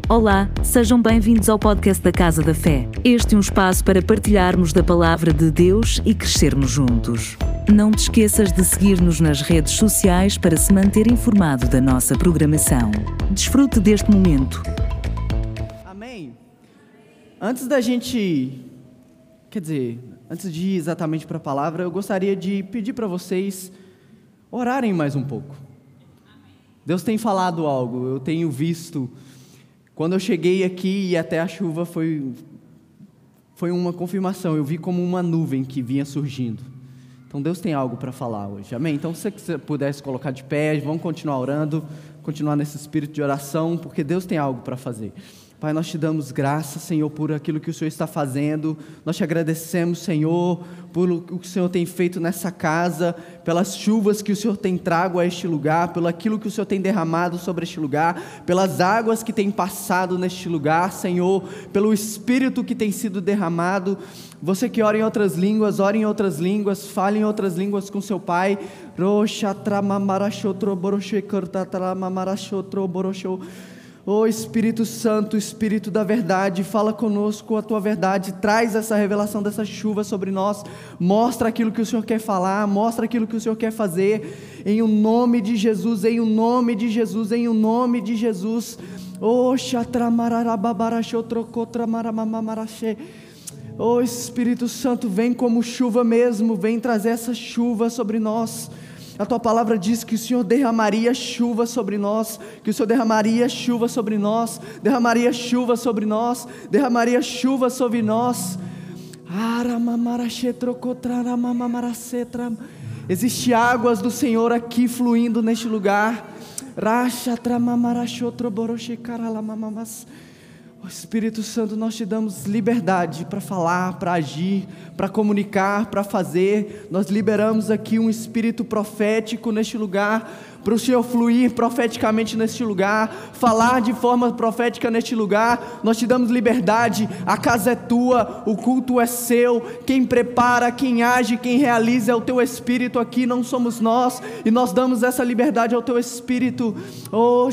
Olá, sejam bem-vindos ao podcast da Casa da Fé. Este é um espaço para partilharmos da Palavra de Deus e crescermos juntos. Não te esqueças de seguir-nos nas redes sociais para se manter informado da nossa programação. Desfrute deste momento. Amém. Antes de ir exatamente para a palavra, eu gostaria de pedir para vocês orarem mais um pouco. Deus tem falado algo, eu tenho visto. Quando eu cheguei aqui e até a chuva foi uma confirmação, eu vi como uma nuvem que vinha surgindo. Então Deus tem algo para falar hoje, amém? Então se você pudesse colocar de pé, vamos continuar orando, continuar nesse espírito de oração, porque Deus tem algo para fazer. Pai, nós te damos graça, Senhor, por aquilo que o Senhor está fazendo. Nós te agradecemos, Senhor, por o que o Senhor tem feito nessa casa, pelas chuvas que o Senhor tem trago a este lugar, pelo aquilo que o Senhor tem derramado sobre este lugar, pelas águas que tem passado neste lugar, Senhor, pelo Espírito que tem sido derramado. Você que ora em outras línguas, ore em outras línguas, fale em outras línguas com seu Pai. Oh Espírito Santo, Espírito da verdade, fala conosco a Tua verdade, traz essa revelação dessa chuva sobre nós, mostra aquilo que o Senhor quer falar, mostra aquilo que o Senhor quer fazer, em o nome de Jesus, em o nome de Jesus, em o nome de Jesus. Oh Oh Espírito Santo, vem como chuva mesmo, vem trazer essa chuva sobre nós. A Tua palavra diz que o Senhor derramaria chuva sobre nós, que o Senhor derramaria chuva sobre nós, derramaria chuva sobre nós, derramaria chuva sobre nós. Existe águas do Senhor aqui fluindo neste lugar. Oh, Espírito Santo, nós te damos liberdade para falar, para agir, para comunicar, para fazer. Nós liberamos aqui um espírito profético neste lugar, para o Senhor fluir profeticamente neste lugar, falar de forma profética neste lugar. Nós te damos liberdade, a casa é tua, o culto é seu, quem prepara, quem age, quem realiza é o teu Espírito aqui, não somos nós, e nós damos essa liberdade ao teu Espírito. Oh,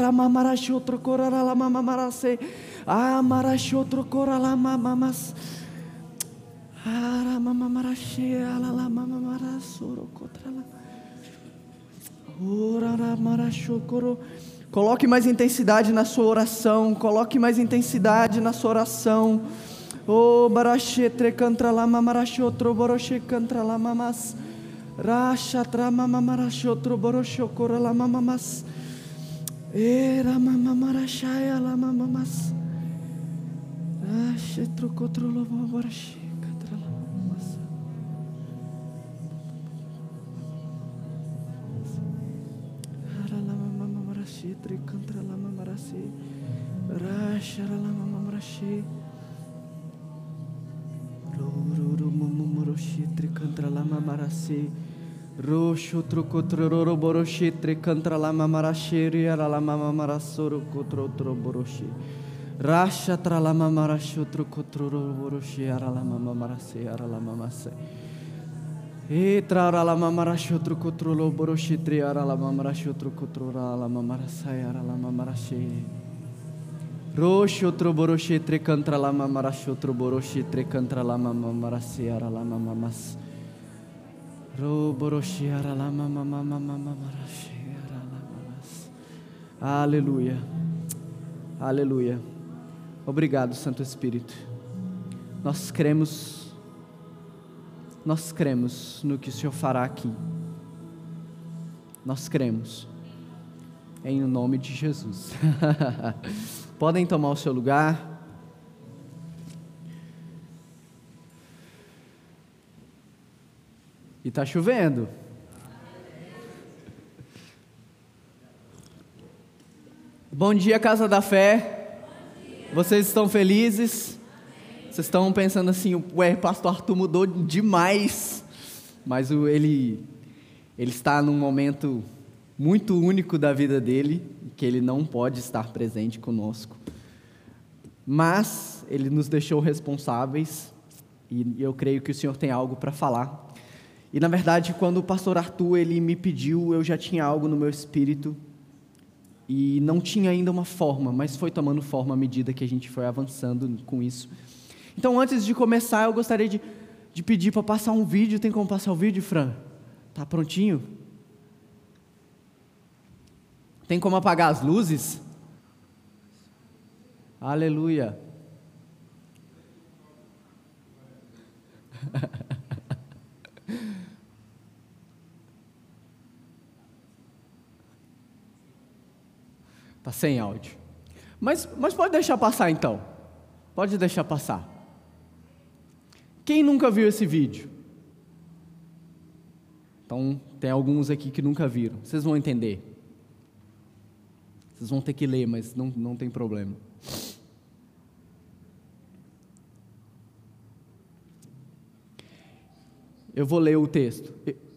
coloque mais intensidade na sua oração, coloque mais intensidade na sua oração. Oh, barachetre contra lama marachotro boroche contra lama mas racha trama marachotro boroche cora lama mas era mama marachaya lama mas racha trocotro lama boroche contra lama mas. Tri contra la mamarase, rachara la mamarache, roro momoroche tri contra la mamarase, roxo trocotroro boroche tri contra la mamarache, riara la mamamarasoro cotro boroche, racha tra la mamarache trocotroro boroche, ara la mamamarase, ara la mamase. E trara la mamarache outro controlo boroche triara la mamarache outro controla la mamarasai ara la mamarache roxo outro boroche tre contra la mamarache outro boroche tre contra la mamarase ara la mamamas ro boroche ara la mamarache ara la mamas. Aleluia, aleluia. Obrigado, Santo Espírito. Nós cremos no que o Senhor fará aqui. Nós cremos. Em nome de Jesus. Podem tomar o seu lugar. E está chovendo. Bom dia, Casa da Fé. Vocês estão felizes? Vocês estão pensando assim, pastor Arthur mudou demais, mas ele está num momento muito único da vida dele, que ele não pode estar presente conosco, mas ele nos deixou responsáveis, e eu creio que o Senhor tem algo para falar. E na verdade, quando o pastor Arthur ele me pediu, eu já tinha algo no meu espírito, e não tinha ainda uma forma, mas foi tomando forma à medida que a gente foi avançando com isso. Então, antes de começar, eu gostaria de pedir para passar um vídeo. Tem como passar o vídeo, Fran? Tá prontinho? Tem como apagar as luzes? Aleluia. Tá sem áudio. Mas pode deixar passar então. Pode deixar passar. Quem nunca viu esse vídeo? Então, tem alguns aqui que nunca viram. Vocês vão entender. Vocês vão ter que ler, mas não tem problema. Eu vou ler o texto.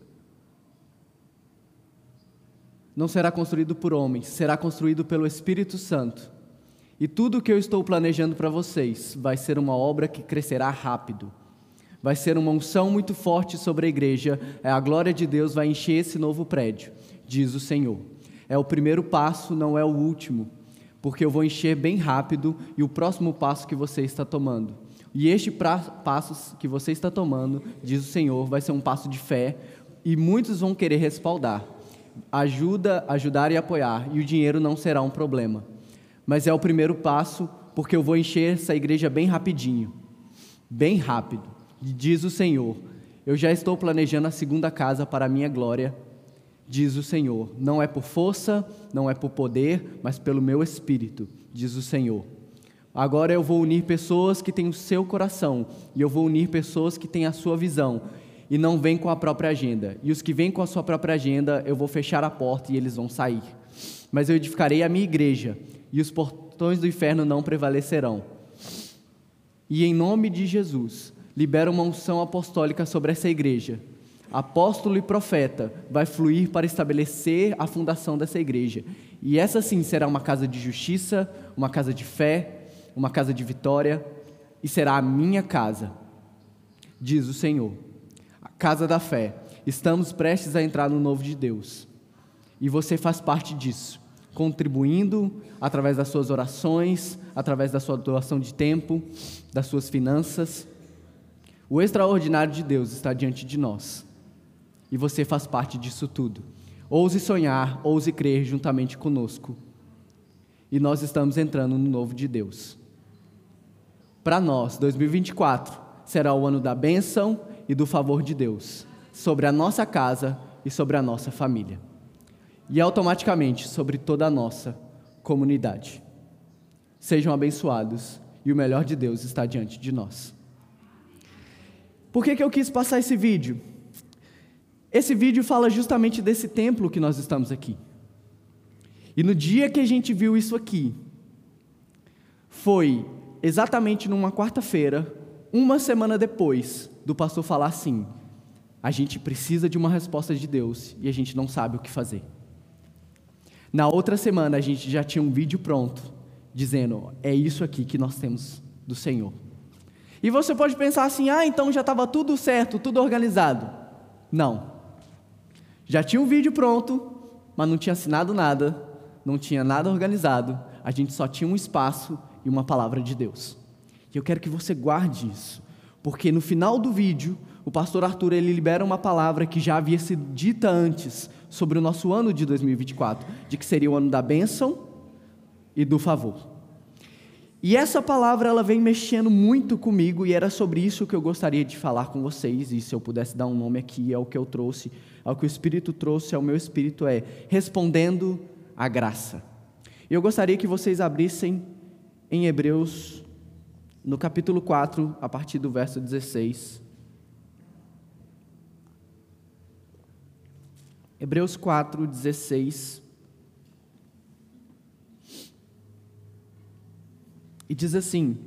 Não será construído por homens, será construído pelo Espírito Santo. E tudo o que eu estou planejando para vocês vai ser uma obra que crescerá rápido. Vai ser uma unção muito forte sobre a igreja. A glória de Deus vai encher esse novo prédio, diz o Senhor. É o primeiro passo, não é o último, porque eu vou encher bem rápido e o próximo passo que você está tomando. E este passo que você está tomando, diz o Senhor, vai ser um passo de fé e muitos vão querer respaldar. Ajudar e apoiar, e o dinheiro não será um problema. Mas é o primeiro passo, porque eu vou encher essa igreja bem rapidinho. Bem rápido, diz o Senhor. Eu já estou planejando a segunda casa para a minha glória, diz o Senhor. Não é por força, não é por poder, mas pelo meu Espírito, diz o Senhor. Agora eu vou unir pessoas que têm o seu coração, e eu vou unir pessoas que têm a sua visão, e não vêm com a própria agenda. E os que vêm com a sua própria agenda, eu vou fechar a porta e eles vão sair. Mas eu edificarei a minha igreja, e os portões do inferno não prevalecerão. E em nome de Jesus, libero uma unção apostólica sobre essa igreja. Apóstolo e profeta vai fluir para estabelecer a fundação dessa igreja. E essa sim será uma casa de justiça, uma casa de fé, uma casa de vitória, e será a minha casa, diz o Senhor. A casa da fé. Estamos prestes a entrar no novo de Deus. E você faz parte disso, contribuindo através das suas orações, através da sua doação de tempo, das suas finanças. O extraordinário de Deus está diante de nós. E você faz parte disso tudo. Ouse sonhar, ouse crer juntamente conosco. E nós estamos entrando no novo de Deus. Para nós, 2024 será o ano da bênção e do favor de Deus sobre a nossa casa e sobre a nossa família. E automaticamente sobre toda a nossa comunidade. Sejam abençoados e o melhor de Deus está diante de nós. Por que eu quis passar esse vídeo? Esse vídeo fala justamente desse templo que nós estamos aqui. E no dia que a gente viu isso aqui, foi exatamente numa quarta-feira, uma semana depois do pastor falar assim: a gente precisa de uma resposta de Deus e a gente não sabe o que fazer. Na outra semana a gente já tinha um vídeo pronto, dizendo: é isso aqui que nós temos do Senhor. E você pode pensar assim: então já estava tudo certo, tudo organizado. Não. Já tinha um vídeo pronto, mas não tinha assinado nada, não tinha nada organizado, a gente só tinha um espaço e uma palavra de Deus. E eu quero que você guarde isso, porque no final do vídeo, o pastor Arthur, ele libera uma palavra que já havia sido dita antes, sobre o nosso ano de 2024, de que seria o ano da bênção e do favor. E essa palavra, ela vem mexendo muito comigo, e era sobre isso que eu gostaria de falar com vocês, e se eu pudesse dar um nome aqui, é o que eu trouxe, é o que o Espírito trouxe ao meu espírito, é respondendo à graça. E eu gostaria que vocês abrissem em Hebreus, no capítulo 4, a partir do verso 16. Hebreus 4, 16. E diz assim: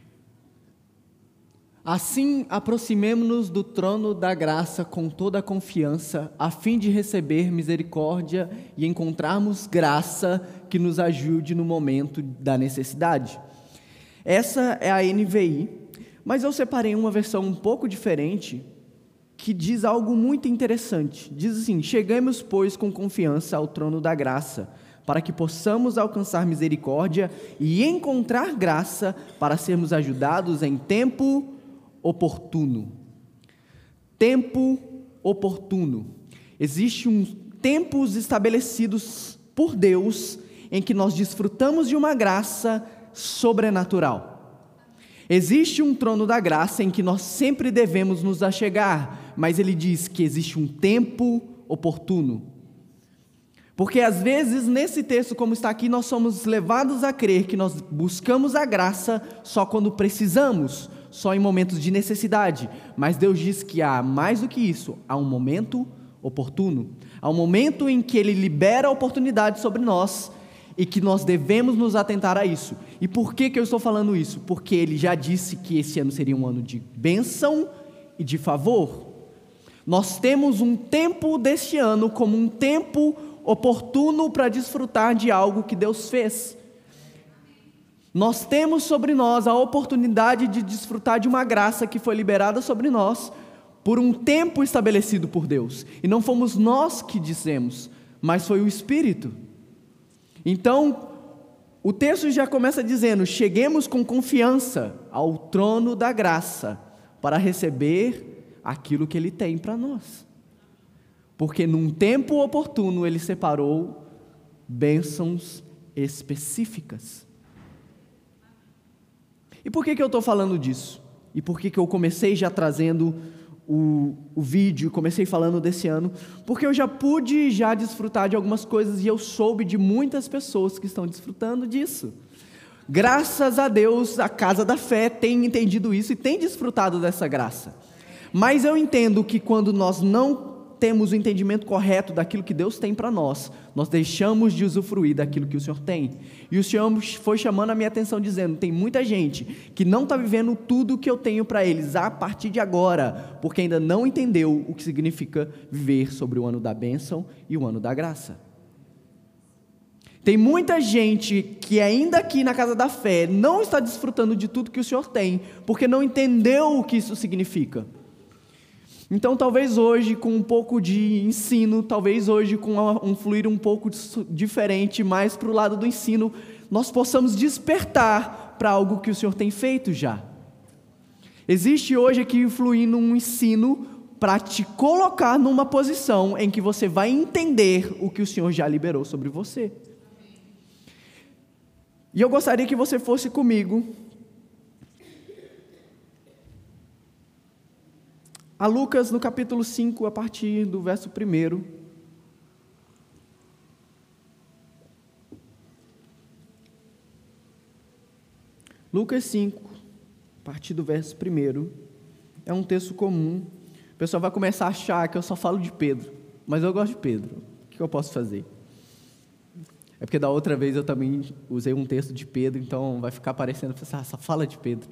assim aproximemo-nos do trono da graça com toda a confiança, a fim de receber misericórdia e encontrarmos graça que nos ajude no momento da necessidade. Essa é a NVI, mas eu separei uma versão um pouco diferente, que diz algo muito interessante. Diz assim: chegamos, pois, com confiança ao trono da graça, para que possamos alcançar misericórdia e encontrar graça para sermos ajudados em tempo oportuno. Tempo oportuno. Existem tempos estabelecidos por Deus em que nós desfrutamos de uma graça sobrenatural. Existe um trono da graça em que nós sempre devemos nos achegar, mas ele diz que existe um tempo oportuno. Porque às vezes nesse texto, como está aqui, nós somos levados a crer que nós buscamos a graça só quando precisamos, só em momentos de necessidade. Mas Deus diz que há mais do que isso, há um momento oportuno. Há um momento em que Ele libera a oportunidade sobre nós e que nós devemos nos atentar a isso. E por que eu estou falando isso? Porque Ele já disse que esse ano seria um ano de bênção e de favor. Nós temos um tempo deste ano como um tempo oportuno para desfrutar de algo que Deus fez. Nós temos sobre nós a oportunidade de desfrutar de uma graça que foi liberada sobre nós por um tempo estabelecido por Deus. E não fomos nós que dissemos, mas foi o Espírito. Então, o texto já começa dizendo: cheguemos com confiança ao trono da graça para receber aquilo que Ele tem para nós. Porque num tempo oportuno Ele separou bênçãos específicas. E por que eu estou falando disso? E por que eu comecei já trazendo o vídeo, comecei falando desse ano? Porque eu já pude desfrutar de algumas coisas e eu soube de muitas pessoas que estão desfrutando disso. Graças a Deus, a Casa da Fé tem entendido isso e tem desfrutado dessa graça. Mas eu entendo que quando nós não temos o entendimento correto daquilo que Deus tem para nós, nós deixamos de usufruir daquilo que o Senhor tem. E o Senhor foi chamando a minha atenção dizendo: tem muita gente que não está vivendo tudo o que eu tenho para eles a partir de agora, porque ainda não entendeu o que significa viver sobre o ano da bênção e o ano da graça. Tem muita gente que ainda aqui na Casa da Fé não está desfrutando de tudo que o Senhor tem, porque não entendeu o que isso significa. Então, talvez hoje, com um pouco de ensino, talvez hoje com um fluir um pouco diferente, mais para o lado do ensino, nós possamos despertar para algo que o Senhor tem feito já. Existe hoje aqui fluindo um ensino para te colocar numa posição em que você vai entender o que o Senhor já liberou sobre você. E eu gostaria que você fosse comigo a Lucas, no capítulo 5, a partir do verso 1. Lucas 5, a partir do verso 1. É um texto comum. O pessoal vai começar a achar que eu só falo de Pedro. Mas eu gosto de Pedro. O que eu posso fazer? É porque da outra vez eu também usei um texto de Pedro, então vai ficar parecendo, só fala de Pedro.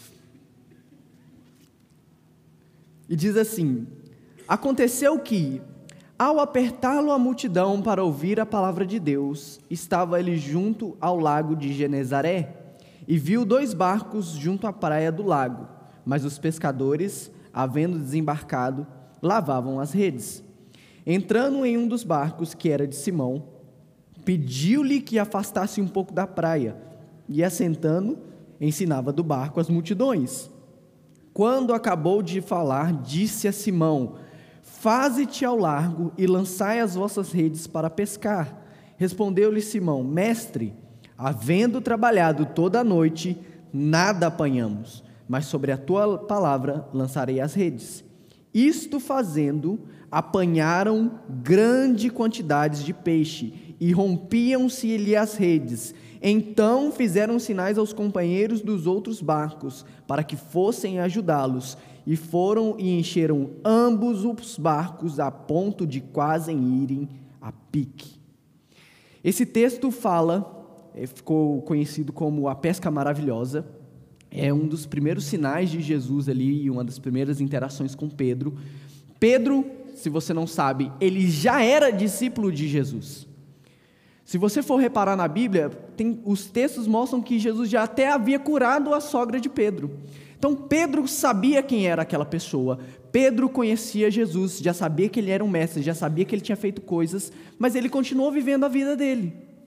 E diz assim: aconteceu que, ao apertá-lo a multidão para ouvir a palavra de Deus, estava ele junto ao lago de Genezaré, e viu 2 barcos junto à praia do lago, mas os pescadores, havendo desembarcado, lavavam as redes. Entrando em um dos barcos, que era de Simão, pediu-lhe que afastasse um pouco da praia, e assentando, ensinava do barco as multidões. Quando acabou de falar, disse a Simão: faze-te ao largo e lançai as vossas redes para pescar. Respondeu-lhe Simão: mestre, havendo trabalhado toda a noite, nada apanhamos, mas sobre a tua palavra lançarei as redes. Isto fazendo, apanharam grande quantidade de peixe, e rompiam-se-lhe as redes. Então fizeram sinais aos companheiros dos outros barcos, para que fossem ajudá-los, e foram e encheram ambos os barcos, a ponto de quase irem a pique. Esse texto ficou conhecido como a pesca maravilhosa. É um dos primeiros sinais de Jesus ali, e uma das primeiras interações com Pedro. Pedro, se você não sabe, ele já era discípulo de Jesus. Se você for reparar na Bíblia, os textos mostram que Jesus já até havia curado a sogra de Pedro. Então Pedro sabia quem era aquela pessoa, Pedro conhecia Jesus, já sabia que ele era um mestre, já sabia que ele tinha feito coisas, mas ele continuou vivendo a vida dele.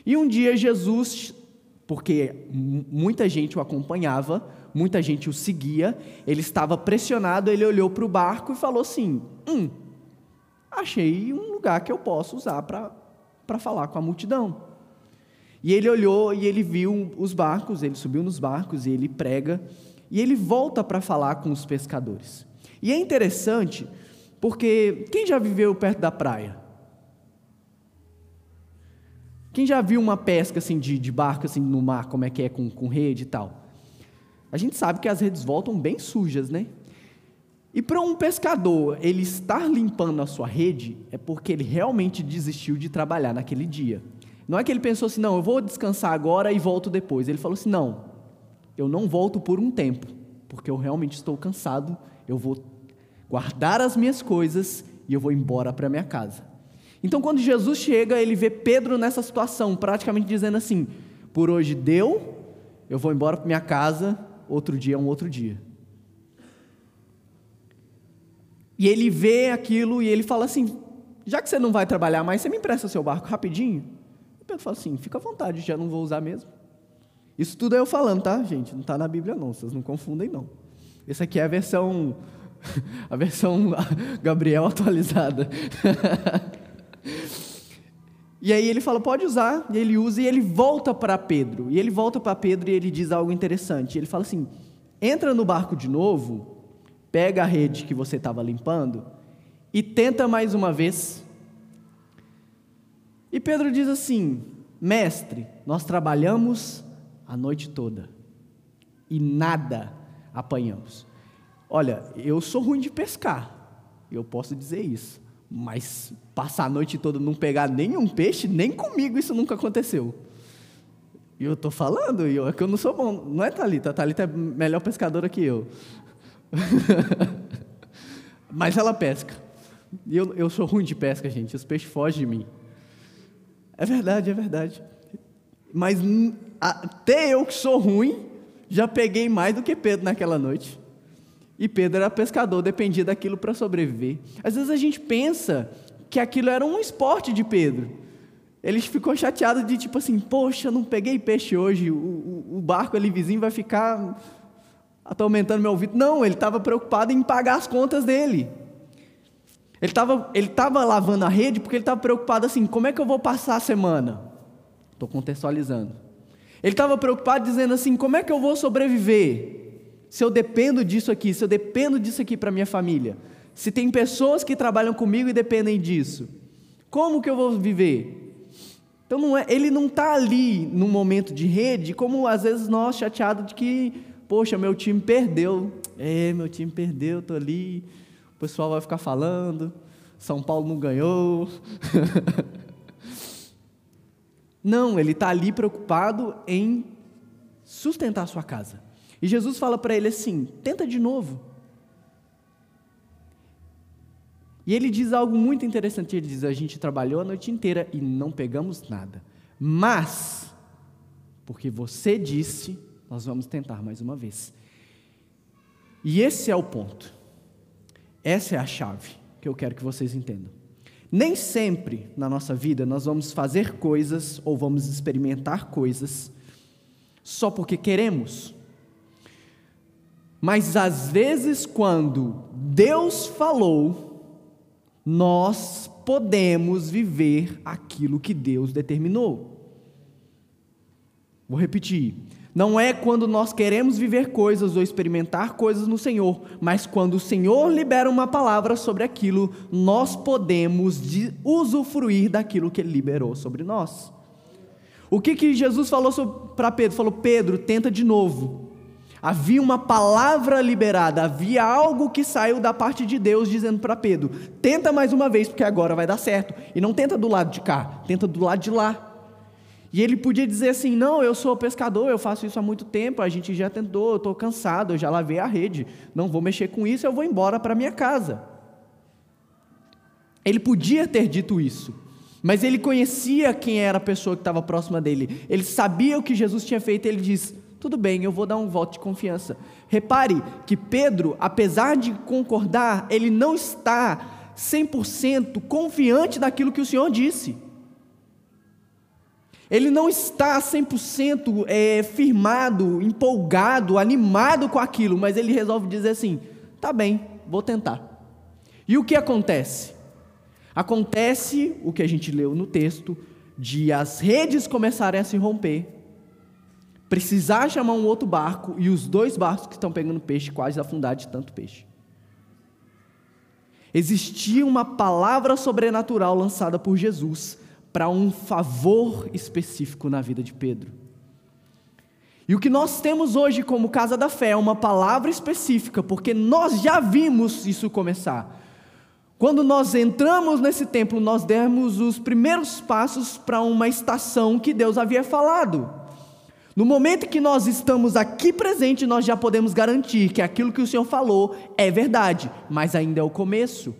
E um dia Jesus, porque muita gente o acompanhava, muita gente o seguia, ele estava pressionado, ele olhou para o barco e falou assim: achei um lugar que eu posso usar para falar com a multidão. E ele olhou e ele viu os barcos, ele subiu nos barcos e ele prega, e ele volta para falar com os pescadores. E é interessante, porque quem já viveu perto da praia? Quem já viu uma pesca assim, de barco assim, no mar, como é que é, com rede e tal? A gente sabe que as redes voltam bem sujas, né? E para um pescador, ele estar limpando a sua rede, é porque ele realmente desistiu de trabalhar naquele dia. Não é que ele pensou assim: não, eu vou descansar agora e volto depois. Ele falou assim: não, eu não volto por um tempo, porque eu realmente estou cansado, eu vou guardar as minhas coisas e eu vou embora para minha casa. Então, quando Jesus chega, ele vê Pedro nessa situação, praticamente dizendo assim: por hoje deu, eu vou embora para minha casa, outro dia é um outro dia. E ele vê aquilo e ele fala assim: já que você não vai trabalhar mais, você me empresta seu barco rapidinho? E Pedro fala assim: fica à vontade, já não vou usar mesmo. Isso tudo é eu falando, tá, gente? Não está na Bíblia não, vocês não confundem não. Essa aqui é a versão Gabriel atualizada. E aí ele fala: pode usar, e ele usa, e ele volta para Pedro, e ele diz algo interessante. Ele fala assim: entra no barco de novo, pega a rede que você estava limpando e tenta mais uma vez. E Pedro diz assim: mestre, nós trabalhamos a noite toda e nada apanhamos. Olha, eu sou ruim de pescar, eu posso dizer isso, mas passar a noite toda não pegar nenhum peixe, nem comigo isso nunca aconteceu. E eu estou falando, é que eu não sou bom, não é Thalita? A Thalita é melhor pescadora que eu. Mas ela pesca. E eu sou ruim de pesca, gente, os peixes fogem de mim. É verdade. Mas até eu que sou ruim, já peguei mais do que Pedro naquela noite. E Pedro era pescador, dependia daquilo para sobreviver. Às vezes a gente pensa que aquilo era um esporte de Pedro. Ele ficou chateado de tipo assim: poxa, não peguei peixe hoje, o barco ali vizinho vai ficar atormentando meu ouvido. Não, ele estava preocupado em pagar as contas dele. Ele estava lavando a rede porque ele estava preocupado assim: como é que eu vou passar a semana? Estou contextualizando. Ele estava preocupado dizendo assim: como é que eu vou sobreviver? Se eu dependo disso aqui, para minha família, se tem pessoas que trabalham comigo e dependem disso, como que eu vou viver? Então ele não está ali no momento de rede, como às vezes nós, chateados de que, poxa, meu time perdeu, estou ali, o pessoal vai ficar falando, São Paulo não ganhou. Não, ele está ali preocupado em sustentar a sua casa. E Jesus fala para ele assim: tenta de novo. E ele diz algo muito interessante, ele diz: a gente trabalhou a noite inteira e não pegamos nada, mas, porque você disse, nós vamos tentar mais uma vez. E esse é o ponto, essa é a chave que eu quero que vocês entendam. Nem sempre na nossa vida nós vamos fazer coisas ou vamos experimentar coisas só porque queremos. Mas às vezes quando Deus falou, nós podemos viver aquilo que Deus determinou. Vou repetir. Não é quando nós queremos viver coisas ou experimentar coisas no Senhor, mas quando o Senhor libera uma palavra sobre aquilo, nós podemos usufruir daquilo que Ele liberou sobre nós. O que Jesus falou para Pedro? Falou: Pedro, tenta de novo. Havia uma palavra liberada, havia algo que saiu da parte de Deus dizendo para Pedro: tenta mais uma vez, porque agora vai dar certo. E não tenta do lado de cá, tenta do lado de lá. E ele podia dizer assim: não, eu sou pescador, eu faço isso há muito tempo, a gente já tentou, eu estou cansado, eu já lavei a rede, não vou mexer com isso, eu vou embora para minha casa. Ele podia ter dito isso, mas ele conhecia quem era a pessoa que estava próxima dele, ele sabia o que Jesus tinha feito, ele diz: tudo bem, eu vou dar um voto de confiança. Repare que Pedro, apesar de concordar, ele não está 100% confiante daquilo que o Senhor disse. Ele não está 100% firmado, empolgado, animado com aquilo, mas ele resolve dizer assim: tá bem, vou tentar. E o que acontece? Acontece o que a gente leu no texto, de as redes começarem a se romper, precisar chamar um outro barco, e os 2 barcos que estão pegando peixe quase afundar de tanto peixe. Existia uma palavra sobrenatural lançada por Jesus para um favor específico na vida de Pedro. E o que nós temos hoje como Casa da Fé é uma palavra específica, porque nós já vimos isso começar. Quando nós entramos nesse templo, nós demos os primeiros passos para uma estação que Deus havia falado. No momento que nós estamos aqui presentes, nós já podemos garantir que aquilo que o Senhor falou é verdade, mas ainda é o começo.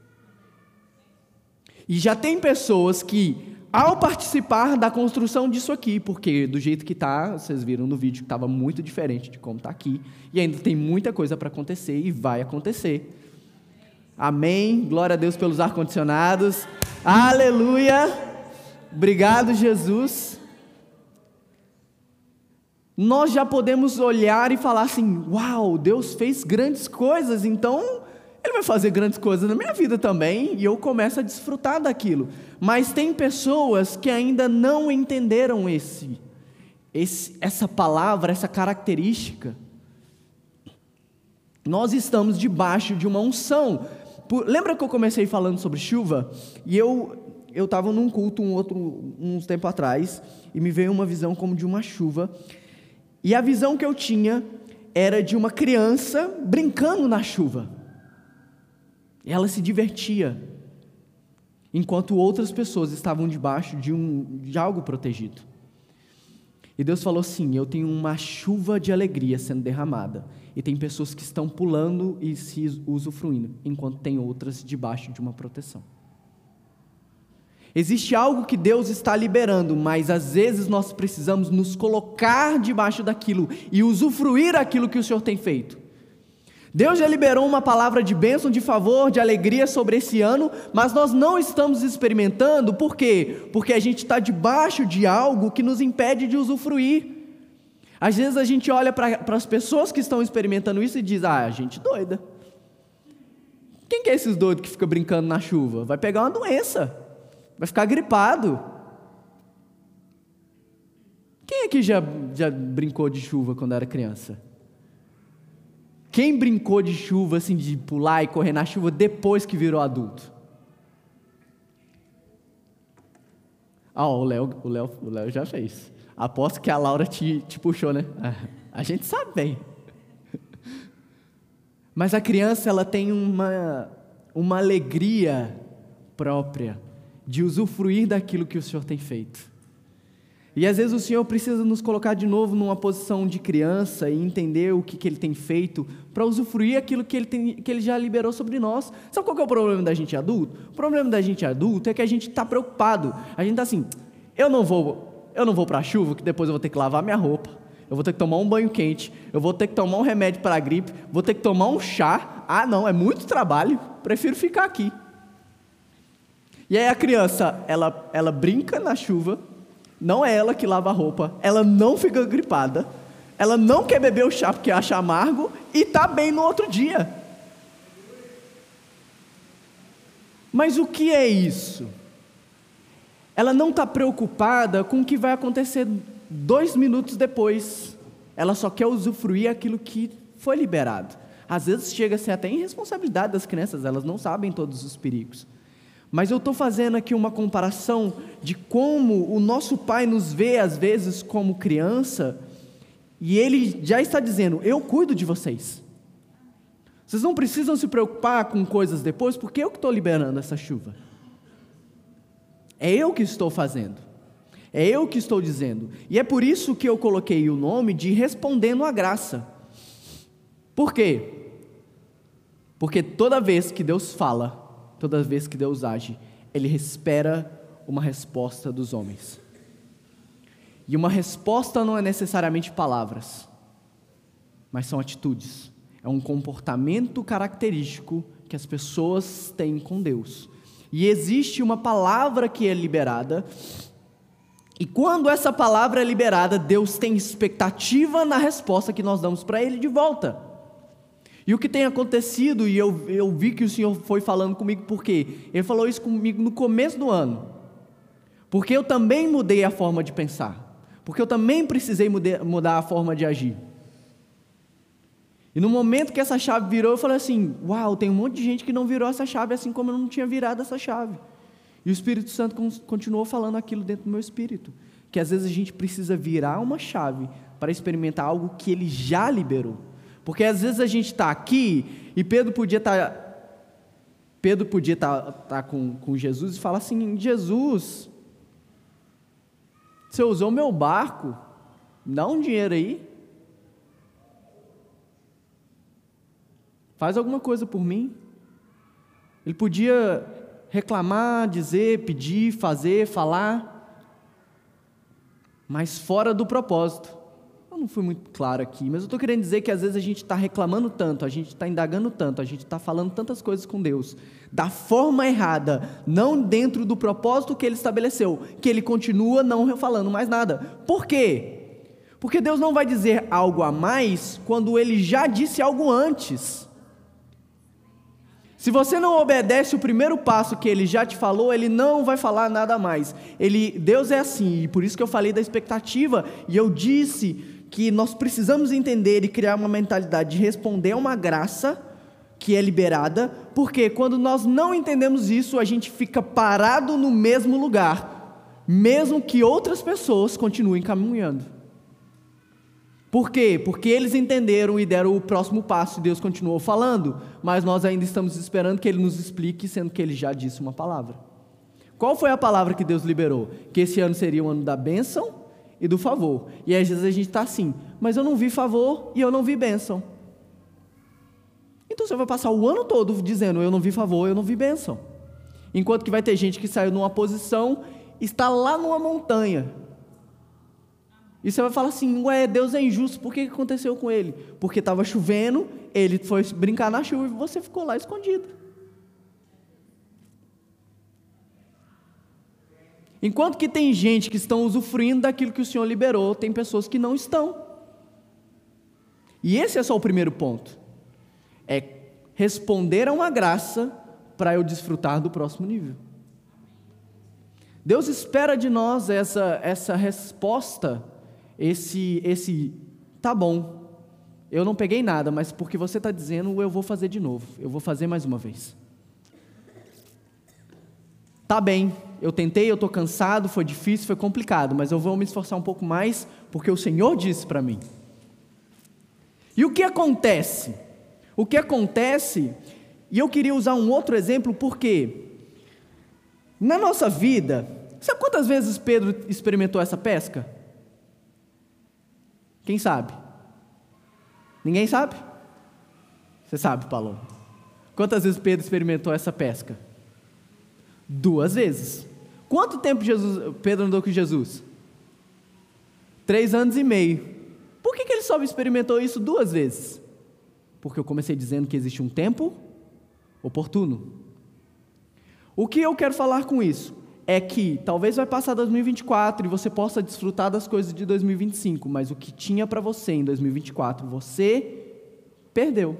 E já tem pessoas que, ao participar da construção disso aqui, porque do jeito que está, vocês viram no vídeo que estava muito diferente de como está aqui, e ainda tem muita coisa para acontecer e vai acontecer. Amém, glória a Deus pelos ar-condicionados, aleluia, obrigado Jesus. Nós já podemos olhar e falar assim: uau, Deus fez grandes coisas, então Ele vai fazer grandes coisas na minha vida também, e eu começo a desfrutar daquilo. Mas tem pessoas que ainda não entenderam essa palavra, essa característica. Nós estamos debaixo de uma unção. Lembra que eu comecei falando sobre chuva? E eu estava num culto uns tempo atrás, e me veio uma visão como de uma chuva, e a visão que eu tinha era de uma criança brincando na chuva. Ela se divertia, enquanto outras pessoas estavam debaixo de algo protegido. E Deus falou assim: eu tenho uma chuva de alegria sendo derramada, e tem pessoas que estão pulando e se usufruindo, enquanto tem outras debaixo de uma proteção. Existe algo que Deus está liberando, mas às vezes nós precisamos nos colocar debaixo daquilo e usufruir aquilo que o Senhor tem feito. Deus já liberou uma palavra de bênção, de favor, de alegria sobre esse ano, mas nós não estamos experimentando. Por quê? Porque a gente está debaixo de algo que nos impede de usufruir. Às vezes a gente olha para as pessoas que estão experimentando isso e diz: ah, gente doida. Quem que é esses doidos que fica brincando na chuva? Vai pegar uma doença, vai ficar gripado. Quem aqui já brincou de chuva quando era criança? Quem brincou de chuva, assim, de pular e correr na chuva depois que virou adulto? O Léo já fez. Aposto que a Laura te puxou, né? A gente sabe bem. Mas a criança, ela tem uma alegria própria de usufruir daquilo que o Senhor tem feito. E às vezes o Senhor precisa nos colocar de novo numa posição de criança e entender o que Ele tem feito para usufruir aquilo que Ele já liberou sobre nós. Sabe qual que é o problema da gente adulto? O problema da gente adulto é que a gente está preocupado. A gente está assim: eu não vou para a chuva, que depois eu vou ter que lavar minha roupa, eu vou ter que tomar um banho quente, eu vou ter que tomar um remédio para a gripe, vou ter que tomar um chá. Ah não, é muito trabalho, prefiro ficar aqui. E aí a criança, ela brinca na chuva. Não é ela que lava a roupa, ela não fica gripada, ela não quer beber o chá porque acha amargo e está bem no outro dia. Mas o que é isso? Ela não está preocupada com o que vai acontecer 2 minutos depois, ela só quer usufruir aquilo que foi liberado. Às vezes chega a ser até irresponsabilidade das crianças, elas não sabem todos os perigos. Mas eu estou fazendo aqui uma comparação de como o nosso Pai nos vê às vezes como criança, e Ele já está dizendo: eu cuido de vocês. Vocês não precisam se preocupar com coisas depois, porque eu que estou liberando essa chuva. É eu que estou fazendo. É eu que estou dizendo. E é por isso que eu coloquei o nome de Respondendo à Graça. Por quê? Porque toda vez que Deus fala, toda vez que Deus age, Ele espera uma resposta dos homens. E uma resposta não é necessariamente palavras, mas são atitudes. É um comportamento característico que as pessoas têm com Deus. E existe uma palavra que é liberada, E quando essa palavra é liberada, Deus tem expectativa na resposta que nós damos para Ele de volta. E o que tem acontecido, e eu vi que o Senhor foi falando comigo, por quê? Ele falou isso comigo no começo do ano. Porque eu também mudei a forma de pensar. Porque eu também precisei mudar a forma de agir. E no momento que essa chave virou, eu falei assim, uau, tem um monte de gente que não virou essa chave, assim como eu não tinha virado essa chave. E o Espírito Santo continuou falando aquilo dentro do meu espírito, que às vezes a gente precisa virar uma chave para experimentar algo que Ele já liberou. Porque às vezes a gente está aqui, e Pedro podia estar com Jesus e falar assim, Jesus, você usou meu barco, dá um dinheiro aí, faz alguma coisa por mim. Ele podia reclamar, dizer, pedir, fazer, falar, mas fora do propósito. Eu não fui muito claro aqui, mas eu estou querendo dizer que às vezes a gente está reclamando tanto, a gente está indagando tanto, a gente está falando tantas coisas com Deus, da forma errada, não dentro do propósito que Ele estabeleceu, que Ele continua não falando mais nada. Por quê? Porque Deus não vai dizer algo a mais quando Ele já disse algo antes. Se você não obedece o primeiro passo que Ele já te falou, Ele não vai falar nada mais. Deus é assim, e por isso que eu falei da expectativa, e eu disse que nós precisamos entender e criar uma mentalidade de responder a uma graça que é liberada, porque quando nós não entendemos isso, a gente fica parado no mesmo lugar, mesmo que outras pessoas continuem caminhando. Por quê? Porque eles entenderam e deram o próximo passo, e Deus continuou falando, mas nós ainda estamos esperando que Ele nos explique, sendo que Ele já disse uma palavra. Qual foi a palavra que Deus liberou? Que esse ano seria o ano da bênção e do favor. E às vezes a gente está assim, mas eu não vi favor e eu não vi bênção. Então você vai passar o ano todo dizendo, eu não vi favor, eu não vi bênção. Enquanto que vai ter gente que saiu numa posição, está lá numa montanha. E você vai falar assim, ué, Deus é injusto, por que aconteceu com ele? Porque estava chovendo, ele foi brincar na chuva e você ficou lá escondido. Enquanto que tem gente que estão usufruindo daquilo que o Senhor liberou, tem pessoas que não estão. E esse é só o primeiro ponto. É responder a uma graça para eu desfrutar do próximo nível. Deus espera de nós essa resposta, tá bom, eu não peguei nada, mas porque você está dizendo, eu vou fazer de novo, eu vou fazer mais uma vez. Tá bem, eu tentei, eu estou cansado, foi difícil, foi complicado, mas eu vou me esforçar um pouco mais, porque o Senhor disse para mim. E o que acontece? O que acontece, e eu queria usar um outro exemplo, porque na nossa vida, sabe quantas vezes Pedro experimentou essa pesca? Quem sabe? Ninguém sabe? Você sabe, Paulo? Quantas vezes Pedro experimentou essa pesca? 2 vezes. Quanto tempo Pedro andou com Jesus? 3 anos e meio. Por que ele só experimentou isso 2 vezes? Porque eu comecei dizendo que existe um tempo oportuno. O que eu quero falar com isso? É que talvez vai passar 2024 e você possa desfrutar das coisas de 2025, mas o que tinha para você em 2024, você perdeu.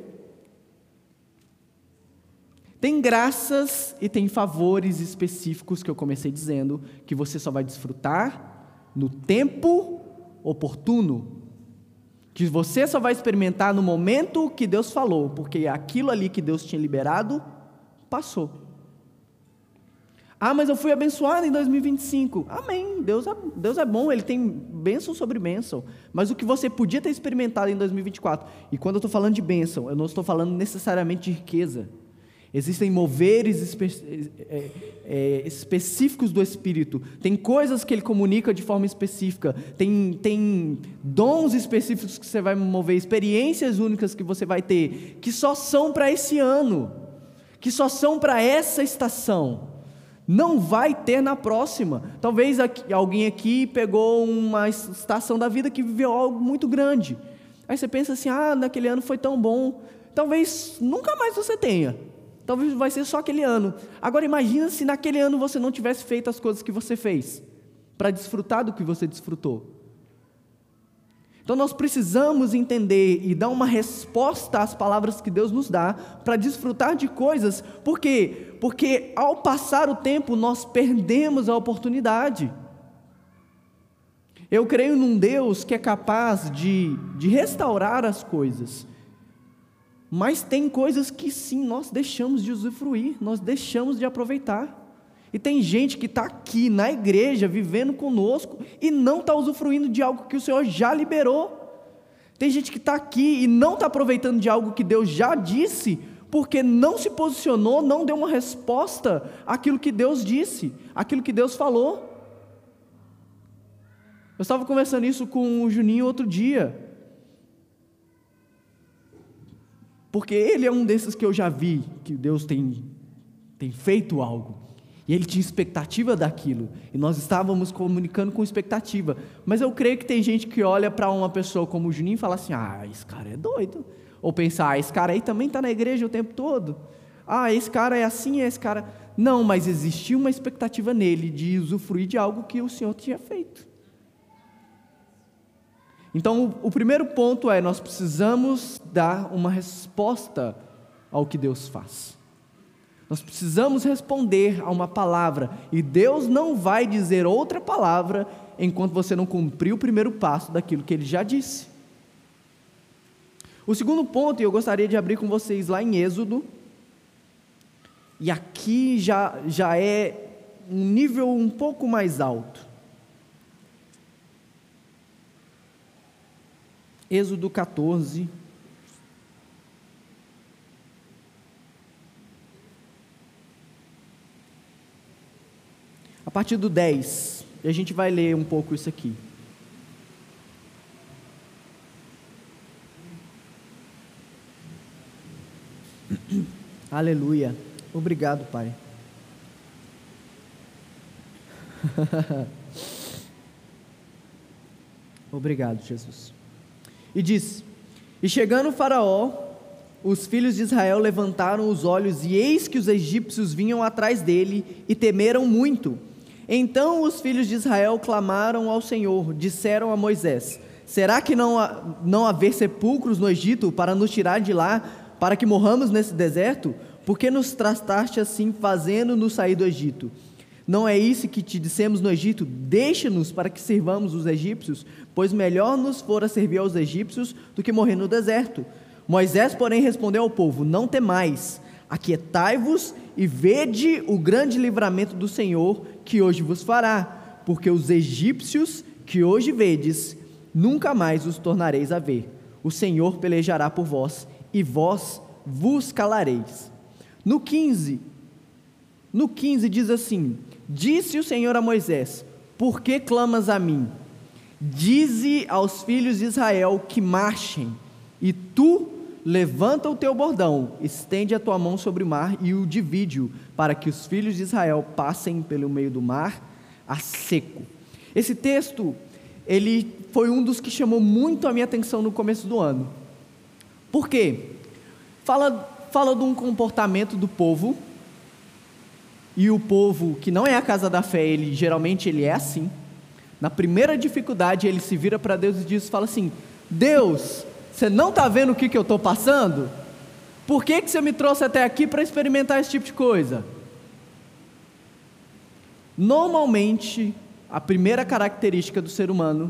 Tem graças e tem favores específicos que eu comecei dizendo, que você só vai desfrutar no tempo oportuno, que você só vai experimentar no momento que Deus falou, porque aquilo ali que Deus tinha liberado, passou. Ah, mas eu fui abençoado em 2025. Amém, Deus é bom, Ele tem bênção sobre bênção. Mas o que você podia ter experimentado em 2024, e quando eu estou falando de bênção, eu não estou falando necessariamente de riqueza. Existem moveres específicos do Espírito, tem coisas que Ele comunica de forma específica, tem dons específicos que você vai mover, experiências únicas que você vai ter, que só são para esse ano, que só são para essa estação. Não vai ter na próxima. Talvez alguém aqui pegou uma estação da vida que viveu algo muito grande. Aí você pensa assim, naquele ano foi tão bom. Talvez nunca mais você tenha. Talvez vai ser só aquele ano. Agora imagina se naquele ano você não tivesse feito as coisas que você fez. para desfrutar do que você desfrutou. Então nós precisamos entender e dar uma resposta às palavras que Deus nos dá para desfrutar de coisas. Por quê? Porque ao passar o tempo nós perdemos a oportunidade. Eu creio num Deus que é capaz de restaurar as coisas. Mas tem coisas que sim, nós deixamos de usufruir, nós deixamos de aproveitar. E tem gente que está aqui na igreja, vivendo conosco, e não está usufruindo de algo que o Senhor já liberou. Tem gente que está aqui e não está aproveitando de algo que Deus já disse, porque não se posicionou, não deu uma resposta àquilo que Deus disse, àquilo que Deus falou. Eu estava conversando isso com o Juninho outro dia, porque ele é um desses que eu já vi, que Deus tem feito algo. E ele tinha expectativa daquilo, e nós estávamos comunicando com expectativa. Mas eu creio que tem gente que olha para uma pessoa como o Juninho e fala assim: esse cara é doido. Ou pensa: esse cara aí também está na igreja o tempo todo. Esse cara é assim, esse cara... Não, mas existia uma expectativa nele de usufruir de algo que o Senhor tinha feito. Então, o primeiro ponto é: nós precisamos dar uma resposta ao que Deus faz. Nós precisamos responder a uma palavra, e Deus não vai dizer outra palavra enquanto você não cumprir o primeiro passo daquilo que Ele já disse. O segundo ponto, e eu gostaria de abrir com vocês lá em Êxodo, e aqui já é um nível um pouco mais alto. Êxodo 14. A partir do 10, e a gente vai ler um pouco isso aqui. Aleluia. Obrigado, Pai. Obrigado, Jesus. E diz: e chegando o Faraó, os filhos de Israel levantaram os olhos, e eis que os egípcios vinham atrás dele, e temeram muito. Então os filhos de Israel clamaram ao Senhor, disseram a Moisés: será que não haver sepulcros no Egito para nos tirar de lá, para que morramos nesse deserto? Por que nos trataste assim, fazendo-nos sair do Egito? Não é isso que te dissemos no Egito: deixa-nos para que servamos os egípcios, pois melhor nos fora servir aos egípcios do que morrer no deserto. Moisés, porém, respondeu ao povo: não temais, aquietai-vos e vede o grande livramento do Senhor que hoje vos fará, porque os egípcios que hoje vedes, nunca mais os tornareis a ver. O Senhor pelejará por vós, e vós vos calareis. No 15 diz assim: disse o Senhor a Moisés: por que clamas a mim? Dize aos filhos de Israel que marchem, e tu levanta o teu bordão, estende a tua mão sobre o mar e o divide-o, para que os filhos de Israel passem pelo meio do mar a seco. Esse texto, ele foi um dos que chamou muito a minha atenção no começo do ano. Por quê? Fala de um comportamento do povo, e o povo que não é a casa da fé, geralmente ele é assim. Na primeira dificuldade, ele se vira para Deus e fala assim: Deus, você não está vendo o que eu estou passando? Por que você me trouxe até aqui para experimentar esse tipo de coisa? Normalmente, a primeira característica do ser humano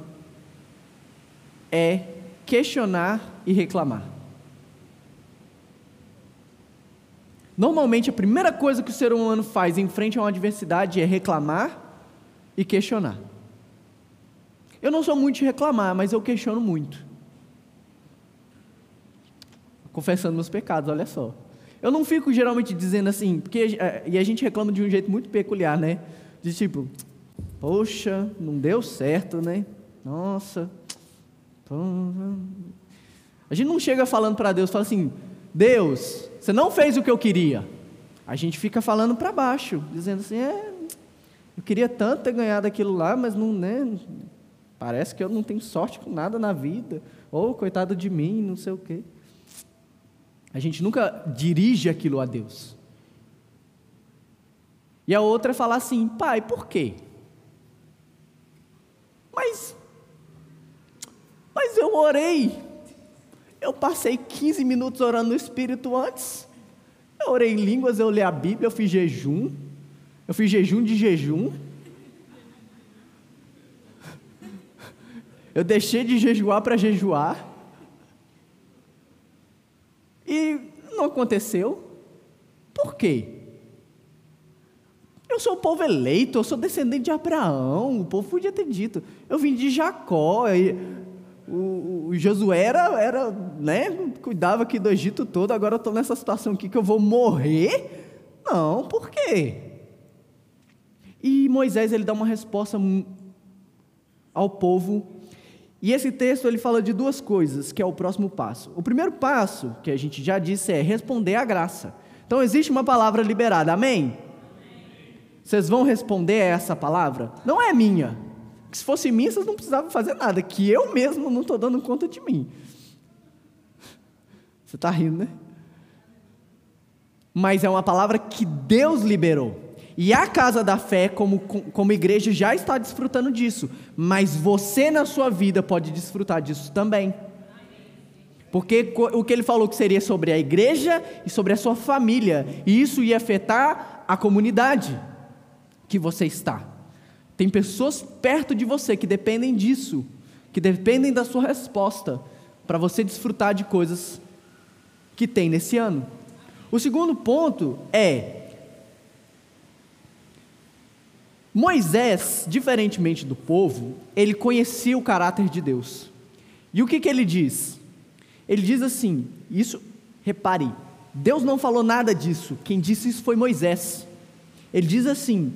é questionar e reclamar. Normalmente, a primeira coisa que o ser humano faz em frente a uma adversidade é reclamar e questionar. Eu não sou muito de reclamar, mas eu questiono muito. Confessando meus pecados, olha só. Eu não fico geralmente dizendo assim, e a gente reclama de um jeito muito peculiar, né? De tipo: poxa, não deu certo, né? Nossa. A gente não chega falando para Deus, fala assim: Deus, você não fez o que eu queria. A gente fica falando para baixo, dizendo assim: eu queria tanto ter ganhado aquilo lá, mas não, né? Parece que eu não tenho sorte com nada na vida. Ou coitado de mim, não sei o quê. A gente nunca dirige aquilo a Deus. E a outra é falar assim: Pai, por quê? Mas eu orei. Eu passei 15 minutos orando no Espírito antes. Eu orei em línguas, eu li a Bíblia, eu fiz jejum. Eu fiz jejum de jejum. Eu deixei de jejuar para jejuar. E não aconteceu. Por quê? Eu sou o povo eleito, eu sou descendente de Abraão. O povo podia ter dito. Eu vim de Jacó. O Josué era, né, cuidava aqui do Egito todo. Agora eu estou nessa situação aqui que eu vou morrer? Não, por quê? E Moisés, ele dá uma resposta ao povo. E esse texto, ele fala de duas coisas, que é o próximo passo. O primeiro passo, que a gente já disse, é responder à graça. Então, existe uma palavra liberada, amém? Vocês vão responder a essa palavra? Não é minha. Se fosse minha, vocês não precisavam fazer nada, que eu mesmo não estou dando conta de mim. Você está rindo, né? Mas é uma palavra que Deus liberou. E a Casa da Fé, como igreja, já está desfrutando disso. Mas você, na sua vida, pode desfrutar disso também. Porque o que ele falou que seria sobre a igreja e sobre a sua família. E isso ia afetar a comunidade que você está. Tem pessoas perto de você que dependem disso. Que dependem da sua resposta. Para você desfrutar de coisas que tem nesse ano. O segundo ponto é... Moisés, diferentemente do povo, ele conhecia o caráter de Deus. E o que ele diz? Ele diz assim, repare, Deus não falou nada disso, quem disse isso foi Moisés. Ele diz assim,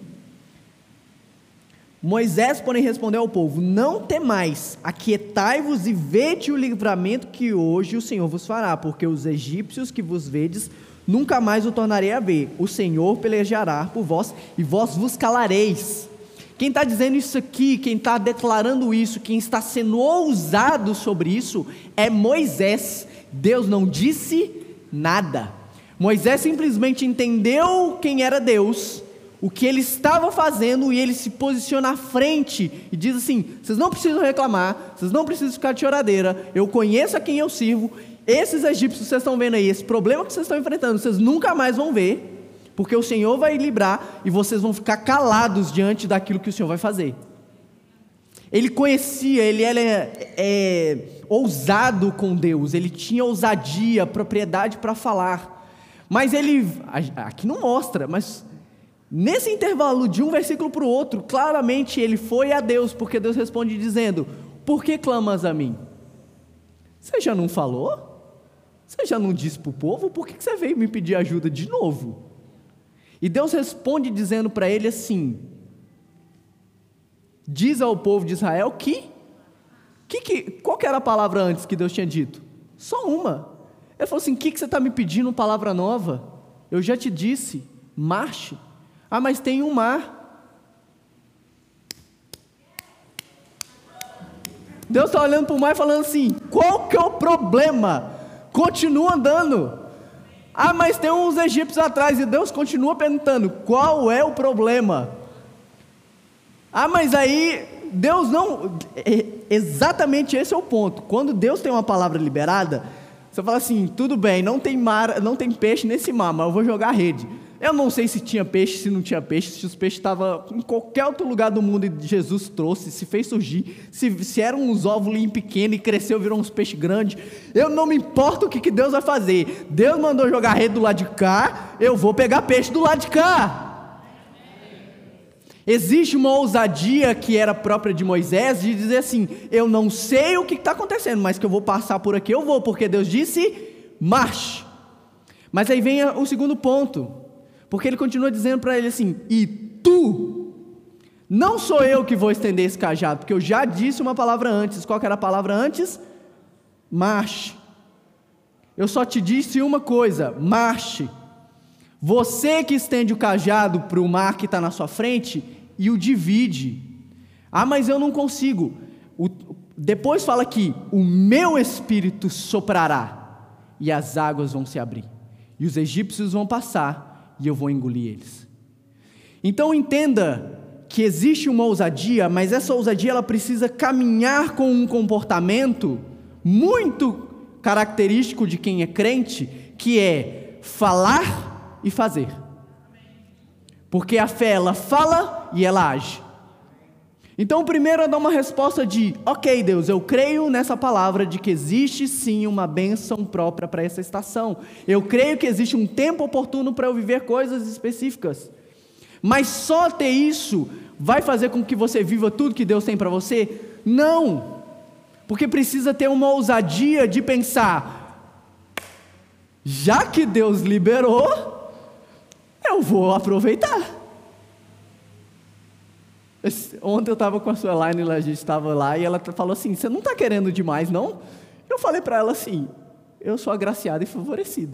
Moisés, porém, respondeu ao povo, não temais, aquietai-vos e vede o livramento que hoje o Senhor vos fará, porque os egípcios que vos vedes, nunca mais o tornarei a ver, o Senhor pelejará por vós, e vós vos calareis. Quem está dizendo isso aqui, quem está declarando isso, quem está sendo ousado sobre isso, é Moisés. Deus não disse nada. Moisés simplesmente entendeu quem era Deus, o que ele estava fazendo, e ele se posiciona à frente, e diz assim, vocês não precisam reclamar, vocês não precisam ficar de choradeira, eu conheço a quem eu sirvo, esses egípcios que vocês estão vendo aí, esse problema que vocês estão enfrentando, vocês nunca mais vão ver, porque o Senhor vai livrar, e vocês vão ficar calados diante daquilo que o Senhor vai fazer. Ele conhecia, ele era ousado com Deus, ele tinha ousadia, propriedade para falar, mas ele, aqui não mostra, mas nesse intervalo de um versículo para o outro, claramente ele foi a Deus, porque Deus responde dizendo, por que clamas a mim? Você já não falou? Você já não disse para o povo? Por que você veio me pedir ajuda de novo? E Deus responde dizendo para ele assim, diz ao povo de Israel qual que era a palavra antes que Deus tinha dito? Só uma. Ele falou assim, o que você está me pedindo palavra nova? Eu já te disse, marche. Ah, mas tem um mar. Deus está olhando para o mar e falando assim, qual que é o problema? Continua andando. Ah, mas tem uns egípcios atrás, e Deus continua perguntando, qual é o problema? Ah, mas aí, Deus não... Exatamente esse é o ponto. Quando Deus tem uma palavra liberada, você fala assim, tudo bem, não tem mar, não tem peixe nesse mar, mas eu vou jogar a rede. Eu não sei se tinha peixe, se não tinha peixe, se os peixes estavam em qualquer outro lugar do mundo e Jesus trouxe, se fez surgir, se eram uns óvulos pequenos e cresceu, virou uns peixes grandes. Eu não me importo o que Deus vai fazer. Deus mandou jogar a rede do lado de cá, eu vou pegar peixe do lado de cá. Existe uma ousadia que era própria de Moisés, de dizer assim, eu não sei o que está acontecendo, mas que eu vou passar por aqui, eu vou, porque Deus disse, marche. Mas aí vem o segundo ponto. Porque ele continua dizendo para ele assim, e tu, não sou eu que vou estender esse cajado, porque eu já disse uma palavra antes. Qual que era a palavra antes? Marche. Eu só te disse uma coisa, marche. Você que estende o cajado para o mar que está na sua frente e o divide. Ah, mas eu não consigo. Depois fala que o meu espírito soprará e as águas vão se abrir. E os egípcios vão passar e eu vou engolir eles. Então entenda que existe uma ousadia, mas essa ousadia ela precisa caminhar com um comportamento muito característico de quem é crente, que é falar e fazer. Porque a fé ela fala e ela age. Então, primeiro é dar uma resposta de: ok, Deus, eu creio nessa palavra de que existe sim uma bênção própria para essa estação. Eu creio que existe um tempo oportuno para eu viver coisas específicas. Mas só ter isso vai fazer com que você viva tudo que Deus tem para você? Não. Porque precisa ter uma ousadia de pensar: já que Deus liberou, eu vou aproveitar. Ontem eu estava com a Suelaine, a gente estava lá, e ela falou assim: você não está querendo demais, não? Eu falei para ela assim: eu sou agraciado e favorecido.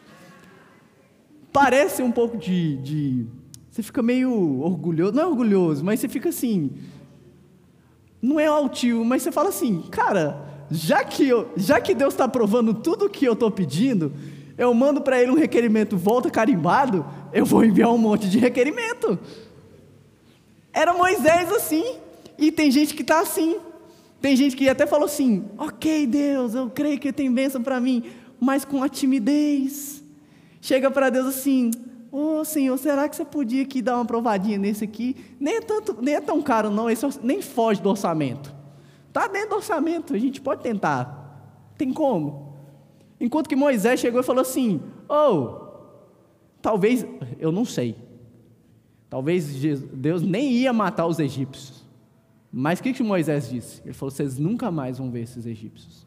Parece um pouco você fica meio orgulhoso, não é orgulhoso, mas você fica assim, não é altivo, mas você fala assim: cara, já que Deus está aprovando tudo o que eu estou pedindo, eu mando para Ele um requerimento, volta carimbado, eu vou enviar um monte de requerimento. Era Moisés assim, e tem gente que está assim, tem gente que até falou assim: ok Deus, eu creio que tem bênção para mim, mas com a timidez, chega para Deus assim: ô Senhor, será que você podia aqui dar uma provadinha nesse aqui? Nem é tão caro não, esse nem foge do orçamento, está dentro do orçamento, a gente pode tentar, tem como? Enquanto que Moisés chegou e falou assim: talvez, eu não sei, talvez Deus nem ia matar os egípcios, mas o que Moisés disse? Ele falou: vocês nunca mais vão ver esses egípcios.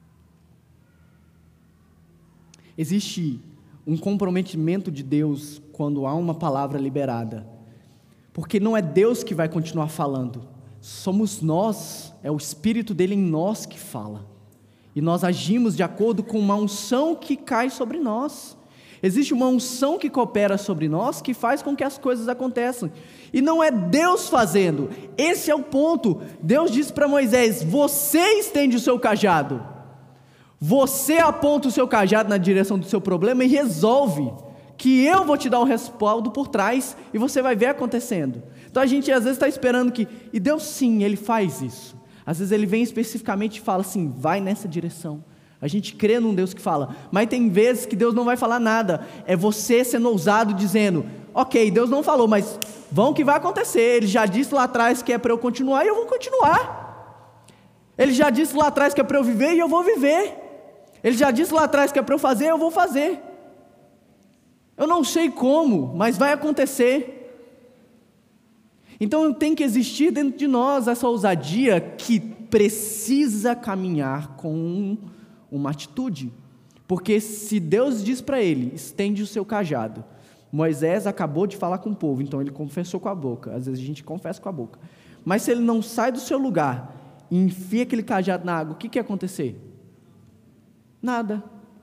Existe um comprometimento de Deus quando há uma palavra liberada, porque não é Deus que vai continuar falando, somos nós, é o Espírito dele em nós que fala, e nós agimos de acordo com uma unção que cai sobre nós. Existe uma unção que coopera sobre nós, que faz com que as coisas aconteçam, e não é Deus fazendo, esse é o ponto. Deus disse para Moisés: você estende o seu cajado, você aponta o seu cajado na direção do seu problema e resolve, que eu vou te dar um respaldo por trás, e você vai ver acontecendo. Então a gente às vezes está esperando e Deus sim, Ele faz isso, às vezes Ele vem especificamente e fala assim: vai nessa direção. A gente crê num Deus que fala, mas tem vezes que Deus não vai falar nada, é você sendo ousado dizendo: ok, Deus não falou, mas vão que vai acontecer, Ele já disse lá atrás que é para eu continuar e eu vou continuar, Ele já disse lá atrás que é para eu viver e eu vou viver, Ele já disse lá atrás que é para eu fazer, eu vou fazer, eu não sei como, mas vai acontecer. Então tem que existir dentro de nós essa ousadia que precisa caminhar com uma atitude, porque se Deus diz para ele: estende o seu cajado, Moisés acabou de falar com o povo, então ele confessou com a boca, às vezes a gente confessa com a boca, mas se ele não sai do seu lugar e enfia aquele cajado na água, o que ia acontecer? Nada.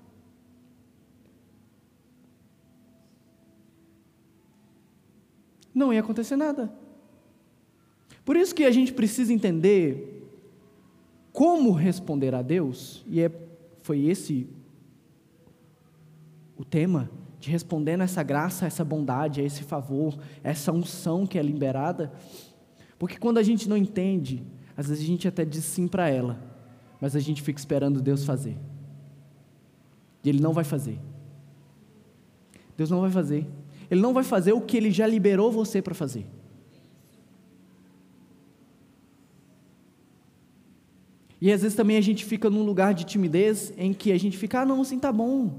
Não ia acontecer nada. Por isso que a gente precisa entender como responder a Deus, e foi esse o tema, de responder nessa graça, essa bondade, esse favor, essa unção que é liberada, porque quando a gente não entende, às vezes a gente até diz sim para ela, mas a gente fica esperando Deus fazer, e Ele não vai fazer. Deus não vai fazer, Ele não vai fazer o que Ele já liberou você para fazer. E às vezes também a gente fica num lugar de timidez, em que a gente fica: não, assim tá bom.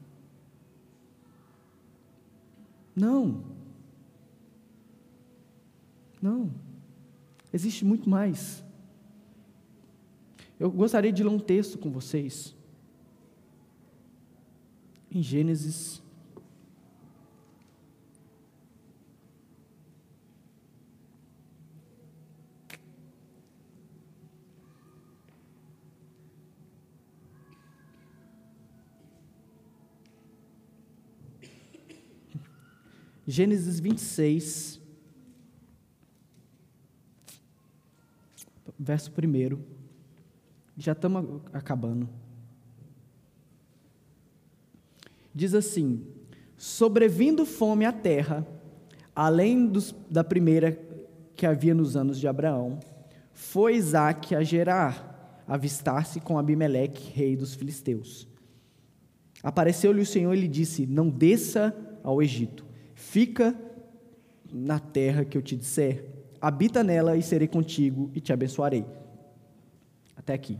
Não, existe muito mais. Eu gostaria de ler um texto com vocês, em Gênesis, Gênesis 26, verso 1, já estamos acabando. Diz assim: sobrevindo fome à terra, além da primeira que havia nos anos de Abraão, foi Isaque a Gerar, avistar-se com Abimeleque, rei dos filisteus. Apareceu-lhe o Senhor e lhe disse: não desça ao Egito, fica na terra que eu te disser, habita nela e serei contigo e te abençoarei. Até aqui.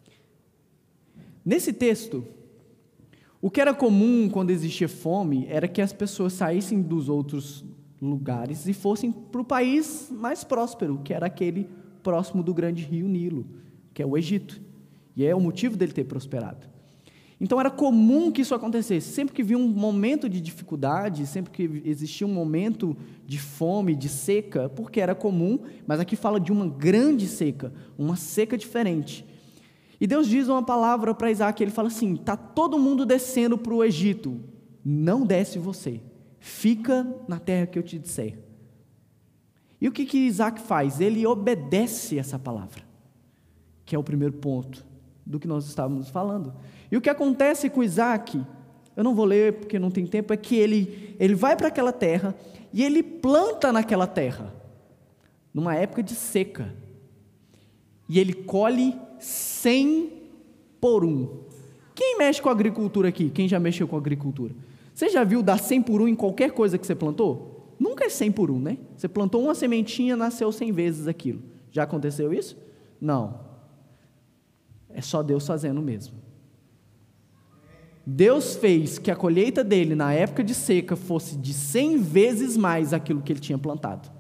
Nesse texto, o que era comum quando existia fome era que as pessoas saíssem dos outros lugares e fossem para o país mais próspero, que era aquele próximo do grande rio Nilo, que é o Egito. E é o motivo dele ter prosperado. Então era comum que isso acontecesse. Sempre que havia um momento de dificuldade, sempre que existia um momento de fome, de seca, porque era comum, mas aqui fala de uma grande seca, uma seca diferente. E Deus diz uma palavra para Isaque, ele fala assim: está todo mundo descendo para o Egito, não desce você, fica na terra que eu te disser. E o que Isaque faz? Ele obedece essa palavra, que é o primeiro ponto do que nós estávamos falando. E o que acontece com Isaque, eu não vou ler porque não tem tempo, é que ele vai para aquela terra e ele planta naquela terra, numa época de seca, e ele colhe 100 por 1. Quem mexe com a agricultura aqui? Quem já mexeu com a agricultura? Você já viu dar 100 por 1 em qualquer coisa que você plantou? Nunca é 100 por 1, né? Você plantou uma sementinha, nasceu 100 vezes aquilo. Já aconteceu isso? Não. É só Deus fazendo mesmo. Deus fez que a colheita dele na época de seca fosse de 100 vezes mais aquilo que ele tinha plantado.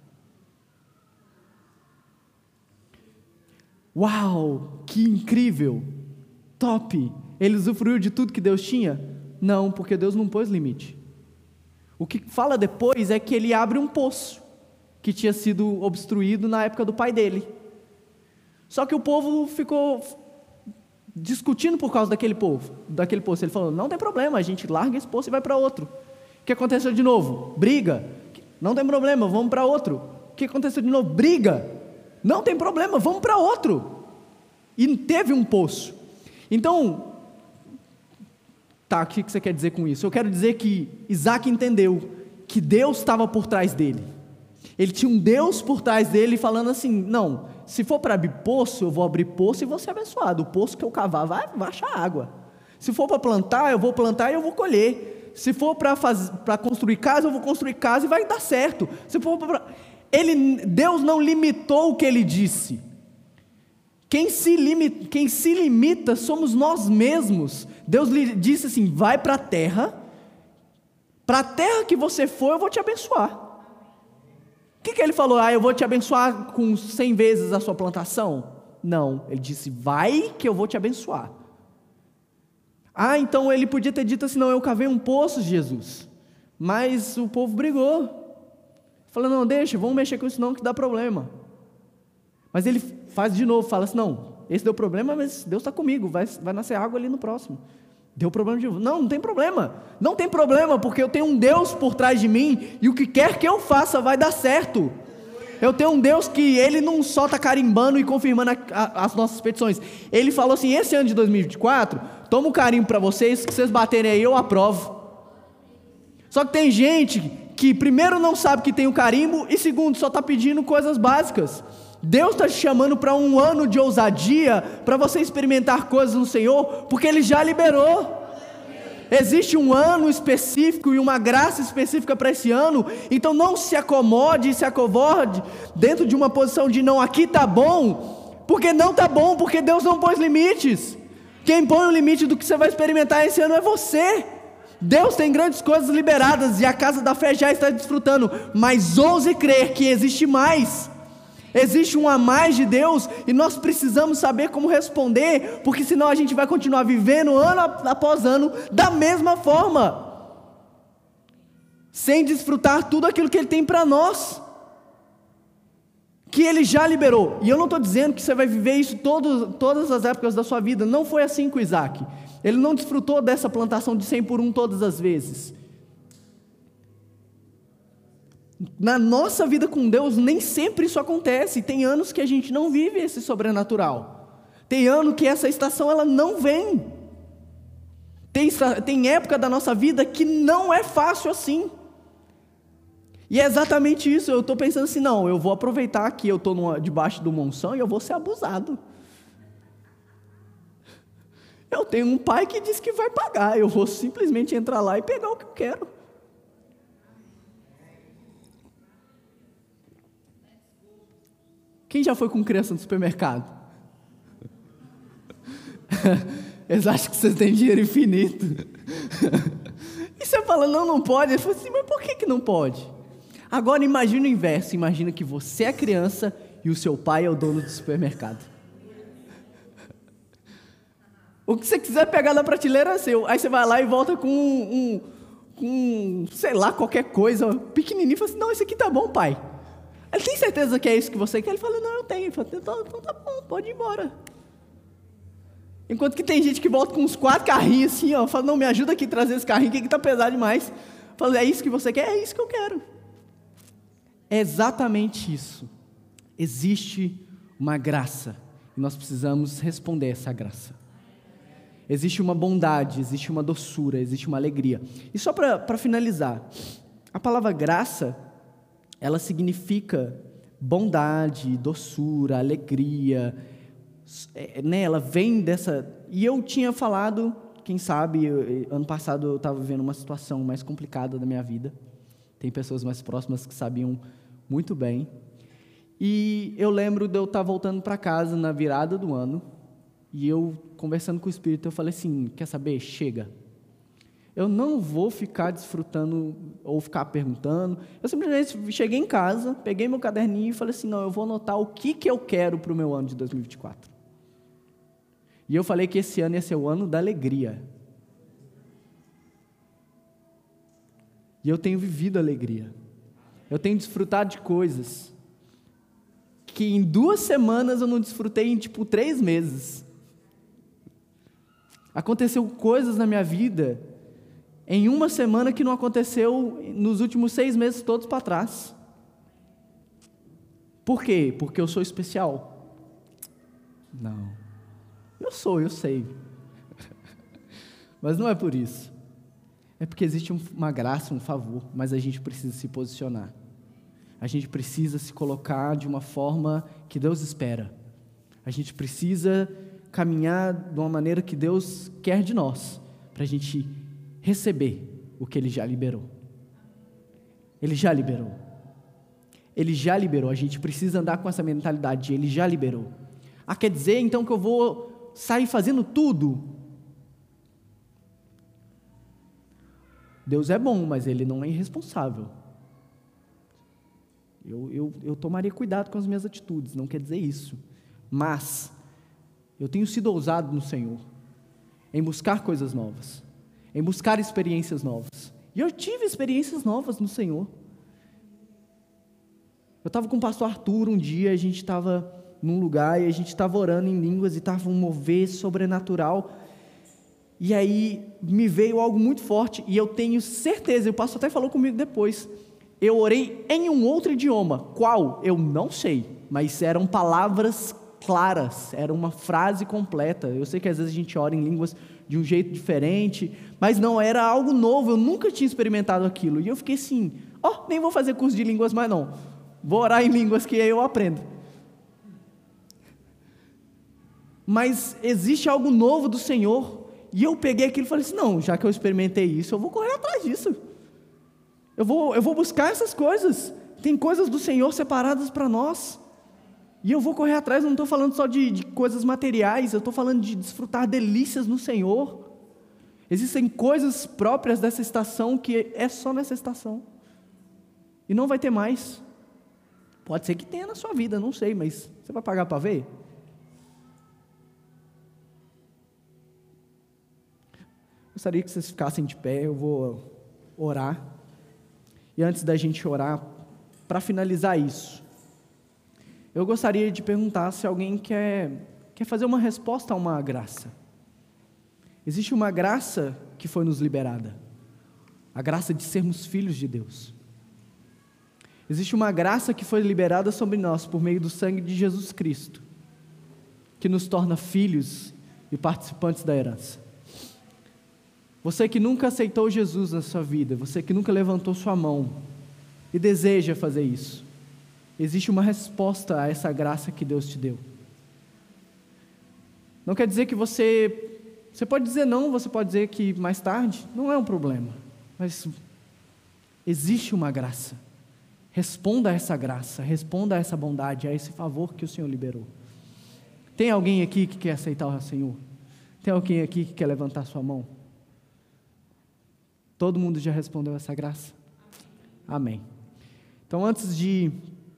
Uau, que incrível, top. Ele usufruiu de tudo que Deus tinha? Não, porque Deus não pôs limite. O que fala depois é que ele abre um poço que tinha sido obstruído na época do pai dele. Só que o povo ficou discutindo por causa daquele poço. Ele falou: não tem problema, a gente larga esse poço e vai para outro. O que aconteceu de novo? Briga. Não tem problema, vamos para outro. O que aconteceu de novo? Briga. Não tem problema, vamos para outro. E teve um poço. Então, tá, o que você quer dizer com isso? Eu quero dizer que Isaque entendeu que Deus estava por trás dele. Ele tinha um Deus por trás dele falando assim: não, se for para abrir poço, eu vou abrir poço e vou ser abençoado. O poço que eu cavar vai achar água. Se for para plantar, eu vou plantar e eu vou colher. Se for para construir casa, eu vou construir casa e vai dar certo. Se for para... Deus não limitou o que ele disse. Quem se limita somos nós mesmos. Deus lhe disse assim: vai para a terra que você for, eu vou te abençoar. O que ele falou? Eu vou te abençoar com 100 vezes a sua plantação? Não, ele disse: vai que eu vou te abençoar. Então ele podia ter dito assim: não, eu cavei um poço, Jesus, mas o povo brigou. Falou: não, deixa, vamos mexer com isso não, que dá problema. Mas ele faz de novo, fala assim: não, esse deu problema, mas Deus está comigo, vai nascer água ali no próximo. Deu problema de novo. Não tem problema. Não tem problema, porque eu tenho um Deus por trás de mim, e o que quer que eu faça vai dar certo. Eu tenho um Deus que ele não só está carimbando e confirmando as nossas petições. Ele falou assim: esse ano de 2024, toma um carimbo para vocês, que vocês baterem aí, eu aprovo. Só que tem gente que primeiro não sabe que tem o carimbo, e segundo, só está pedindo coisas básicas. Deus está te chamando para um ano de ousadia, para você experimentar coisas no Senhor, porque Ele já liberou. Existe um ano específico e uma graça específica para esse ano, então não se acomode e se acovorde dentro de uma posição de não, aqui está bom, porque não está bom, porque Deus não pôs limites. Quem põe o limite do que você vai experimentar esse ano é você. Deus tem grandes coisas liberadas e a casa da fé já está desfrutando, mas ouse crer que existe mais. Existe um a mais de Deus e nós precisamos saber como responder, porque senão a gente vai continuar vivendo ano após ano da mesma forma, sem desfrutar tudo aquilo que Ele tem para nós, que Ele já liberou. E eu não estou dizendo que você vai viver isso todas as épocas da sua vida. Não foi assim com Isaque. Ele não desfrutou dessa plantação de 100 por 1 todas as vezes. Na nossa vida com Deus, nem sempre isso acontece. Tem anos que a gente não vive esse sobrenatural. Tem ano que essa estação ela não vem. Tem época da nossa vida que não é fácil assim. E é exatamente isso, eu estou pensando assim, não, eu vou aproveitar que eu estou debaixo do monção e eu vou ser abusado. Eu tenho um pai que diz que vai pagar, eu vou simplesmente entrar lá e pegar o que eu quero. Quem já foi com criança no supermercado? Eles acham que vocês têm dinheiro infinito. E você fala, não pode. Ele fala assim, mas por que não pode? Agora imagina o inverso, imagina que você é criança e o seu pai é o dono do supermercado. O que você quiser pegar na prateleira é seu. Aí você vai lá e volta com sei lá, qualquer coisa pequenininho, e fala assim, não, esse aqui tá bom, pai. Ele tem certeza que é isso que você quer? Ele fala, não, eu tenho. Ele fala, então tá bom, pode ir embora. Enquanto que tem gente que volta com uns 4 carrinhos assim, ó, fala, não, me ajuda aqui a trazer esse carrinho, que tá pesado demais. Fala, é isso que você quer? É isso que eu quero. É exatamente isso. Existe uma graça, e nós precisamos responder a essa graça. Existe uma bondade, existe uma doçura, existe uma alegria. E só para finalizar, a palavra graça, ela significa bondade, doçura, alegria, né? Ela vem dessa... E eu tinha falado, quem sabe, ano passado eu estava vivendo uma situação mais complicada da minha vida. Tem pessoas mais próximas que sabiam muito bem. E eu lembro de eu estar voltando para casa na virada do ano, e eu, conversando com o Espírito, eu falei assim, quer saber? Chega. Eu não vou ficar desfrutando ou ficar perguntando. Eu simplesmente cheguei em casa, peguei meu caderninho e falei assim, não, eu vou anotar o que eu quero para o meu ano de 2024. E eu falei que esse ano ia ser o ano da alegria. E eu tenho vivido alegria. Eu tenho desfrutado de coisas que em 2 semanas eu não desfrutei em 3 meses. Aconteceu coisas na minha vida em 1 semana que não aconteceu nos últimos 6 meses todos para trás. Por quê? Porque eu sou especial? Não. Eu sei. Mas não é por isso. É porque existe uma graça, um favor, mas a gente precisa se posicionar. A gente precisa se colocar de uma forma que Deus espera. A gente precisa caminhar de uma maneira que Deus quer de nós, para a gente receber o que Ele já liberou. Ele já liberou. Ele já liberou. A gente precisa andar com essa mentalidade de Ele já liberou. Ah, quer dizer então que eu vou sair fazendo tudo? Deus é bom, mas Ele não é irresponsável. Eu tomaria cuidado com as minhas atitudes, não quer dizer isso. Mas eu tenho sido ousado no Senhor, em buscar coisas novas, em buscar experiências novas. E eu tive experiências novas no Senhor. Eu estava com o pastor Arthur um dia, a gente estava num lugar e a gente estava orando em línguas e estava um mover sobrenatural. E aí me veio algo muito forte e eu tenho certeza, o pastor até falou comigo depois, eu orei em um outro idioma. Qual? Eu não sei, mas eram palavras claras, era uma frase completa. Eu sei que às vezes a gente ora em línguas de um jeito diferente, mas não, era algo novo, eu nunca tinha experimentado aquilo. E eu fiquei assim, nem vou fazer curso de línguas mais não, vou orar em línguas que aí eu aprendo. Mas existe algo novo do Senhor, e eu peguei aquilo e falei assim, não, já que eu experimentei isso, eu vou correr atrás disso. Eu vou buscar essas coisas. Tem coisas do Senhor separadas para nós. E eu vou correr atrás, não estou falando só de coisas materiais, eu estou falando de desfrutar delícias no Senhor. Existem coisas próprias dessa estação que é só nessa estação. E não vai ter mais. Pode ser que tenha na sua vida, não sei, mas você vai pagar para ver? Gostaria que vocês ficassem de pé, eu vou orar. E antes da gente orar, para finalizar isso, eu gostaria de perguntar se alguém quer fazer uma resposta a uma graça. Existe uma graça que foi nos liberada, a graça de sermos filhos de Deus. Existe uma graça que foi liberada sobre nós por meio do sangue de Jesus Cristo, que nos torna filhos e participantes da herança. Você que nunca aceitou Jesus na sua vida, você que nunca levantou sua mão, e deseja fazer isso. Existe uma resposta a essa graça que Deus te deu. Não quer dizer que você pode dizer não, você pode dizer que mais tarde, não é um problema, mas existe uma graça. Responda a essa graça, responda a essa bondade, a esse favor que o Senhor liberou. Tem alguém aqui que quer aceitar o Senhor? Tem alguém aqui que quer levantar sua mão? Todo mundo já respondeu essa graça? Amém. Então, antes de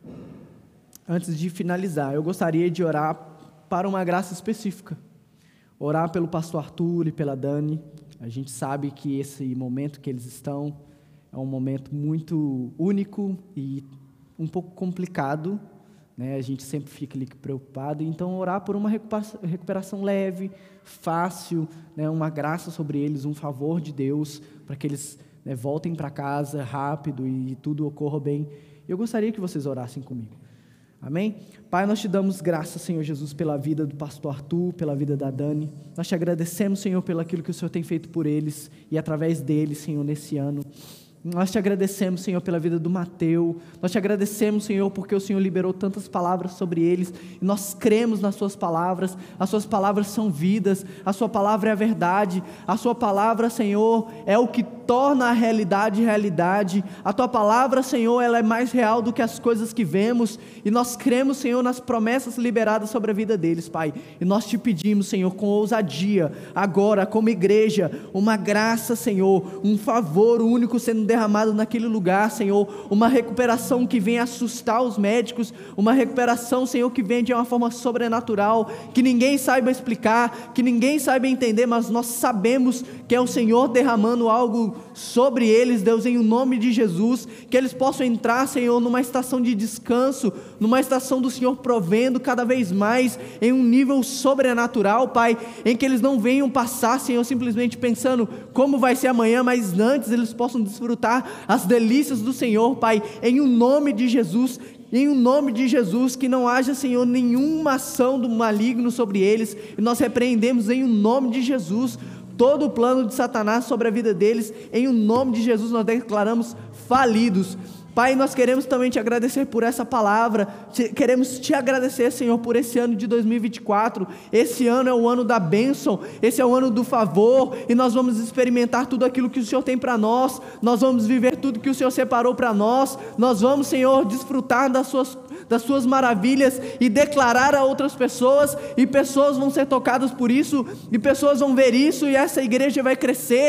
finalizar, eu gostaria de orar para uma graça específica. Orar pelo pastor Arthur e pela Dani. A gente sabe que esse momento que eles estão é um momento muito único e um pouco complicado, né? A gente sempre fica ali preocupado. Então, orar por uma recuperação leve, fácil, né? Uma graça sobre eles, um favor de Deus, para que eles, né, voltem para casa rápido e tudo ocorra bem. Eu gostaria que vocês orassem comigo. Amém? Pai, nós te damos graça, Senhor Jesus, pela vida do pastor Arthur, pela vida da Dani. Nós te agradecemos, Senhor, pelo aquilo que o Senhor tem feito por eles e através deles, Senhor, nesse ano. Nós te agradecemos, Senhor, pela vida do Mateu. Nós te agradecemos, Senhor, porque o Senhor liberou tantas palavras sobre eles. E nós cremos nas suas palavras. As suas palavras são vidas. A sua palavra é a verdade. A sua palavra, Senhor, é o que torna a realidade realidade. A tua palavra, Senhor, ela é mais real do que as coisas que vemos. E nós cremos, Senhor, nas promessas liberadas sobre a vida deles, Pai. E nós te pedimos, Senhor, com ousadia, agora, como igreja, uma graça, Senhor, um favor único sendo derramado naquele lugar, Senhor, uma recuperação que venha assustar os médicos, uma recuperação, Senhor, que venha de uma forma sobrenatural, que ninguém saiba explicar, que ninguém saiba entender, mas nós sabemos que é o Senhor derramando algo sobre eles, Deus, em nome de Jesus, que eles possam entrar, Senhor, numa estação de descanso, numa estação do Senhor provendo cada vez mais, em um nível sobrenatural, Pai, em que eles não venham passar, Senhor, simplesmente pensando como vai ser amanhã, mas antes eles possam desfrutar as delícias do Senhor, Pai, em o nome de Jesus. Em o nome de Jesus, que não haja, Senhor, nenhuma ação do maligno sobre eles, e nós repreendemos em o nome de Jesus todo o plano de Satanás sobre a vida deles. Em o nome de Jesus nós declaramos falidos. Pai, nós queremos também te agradecer por essa palavra, queremos te agradecer, Senhor, por esse ano de 2024, esse ano é o ano da bênção, esse é o ano do favor, e nós vamos experimentar tudo aquilo que o Senhor tem para nós vamos viver tudo que o Senhor separou para nós vamos, Senhor, desfrutar das suas maravilhas e declarar a outras pessoas, e pessoas vão ser tocadas por isso, e pessoas vão ver isso, e essa igreja vai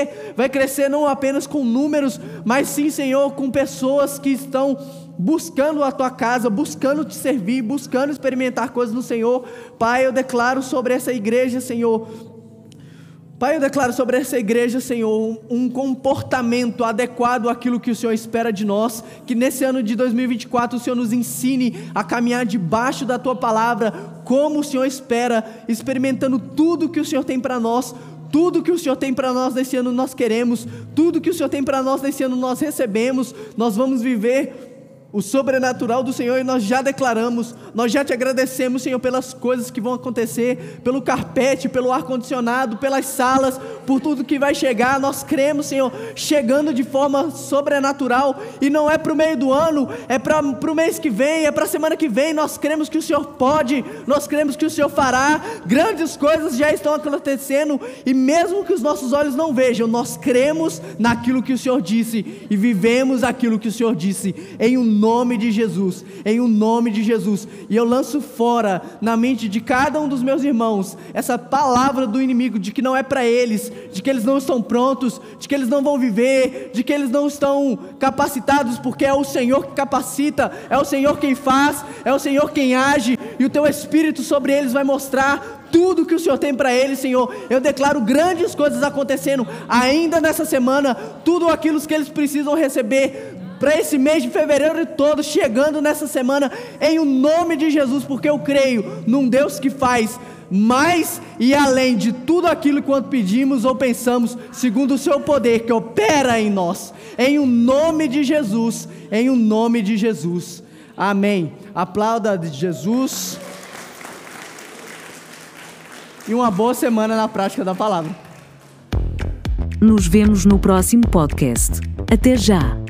crescer não apenas com números, mas sim, Senhor, com pessoas que estão buscando a tua casa, buscando te servir, buscando experimentar coisas no Senhor. Pai, eu declaro sobre essa igreja, Senhor, um comportamento adequado àquilo que o Senhor espera de nós, que nesse ano de 2024 o Senhor nos ensine a caminhar debaixo da tua palavra, como o Senhor espera, experimentando tudo que o Senhor tem para nós. Tudo que o Senhor tem para nós nesse ano nós queremos, tudo que o Senhor tem para nós nesse ano nós recebemos, nós vamos viver o sobrenatural do Senhor, e nós já declaramos, nós já te agradecemos, Senhor, pelas coisas que vão acontecer, pelo carpete, pelo ar-condicionado, pelas salas, por tudo que vai chegar. Nós cremos, Senhor, chegando de forma sobrenatural, e não é para o meio do ano, é para o mês que vem, é para a semana que vem. Nós cremos que o Senhor pode, nós cremos que o Senhor fará, grandes coisas já estão acontecendo, e mesmo que os nossos olhos não vejam, nós cremos naquilo que o Senhor disse, e vivemos aquilo que o Senhor disse, em nome de Jesus, em o nome de Jesus. E eu lanço fora na mente de cada um dos meus irmãos essa palavra do inimigo de que não é para eles, de que eles não estão prontos, de que eles não vão viver, de que eles não estão capacitados, porque é o Senhor que capacita, é o Senhor quem faz, é o Senhor quem age, e o teu Espírito sobre eles vai mostrar tudo que o Senhor tem para eles, Senhor. Eu declaro grandes coisas acontecendo ainda nessa semana, tudo aquilo que eles precisam receber para esse mês de fevereiro todo, chegando nessa semana, em o nome de Jesus, porque eu creio num Deus que faz mais e além de tudo aquilo quanto pedimos ou pensamos, segundo o seu poder que opera em nós, em o nome de Jesus, em o nome de Jesus, amém. Aplauda de Jesus, e uma boa semana na prática da palavra. Nos vemos no próximo podcast. Até já!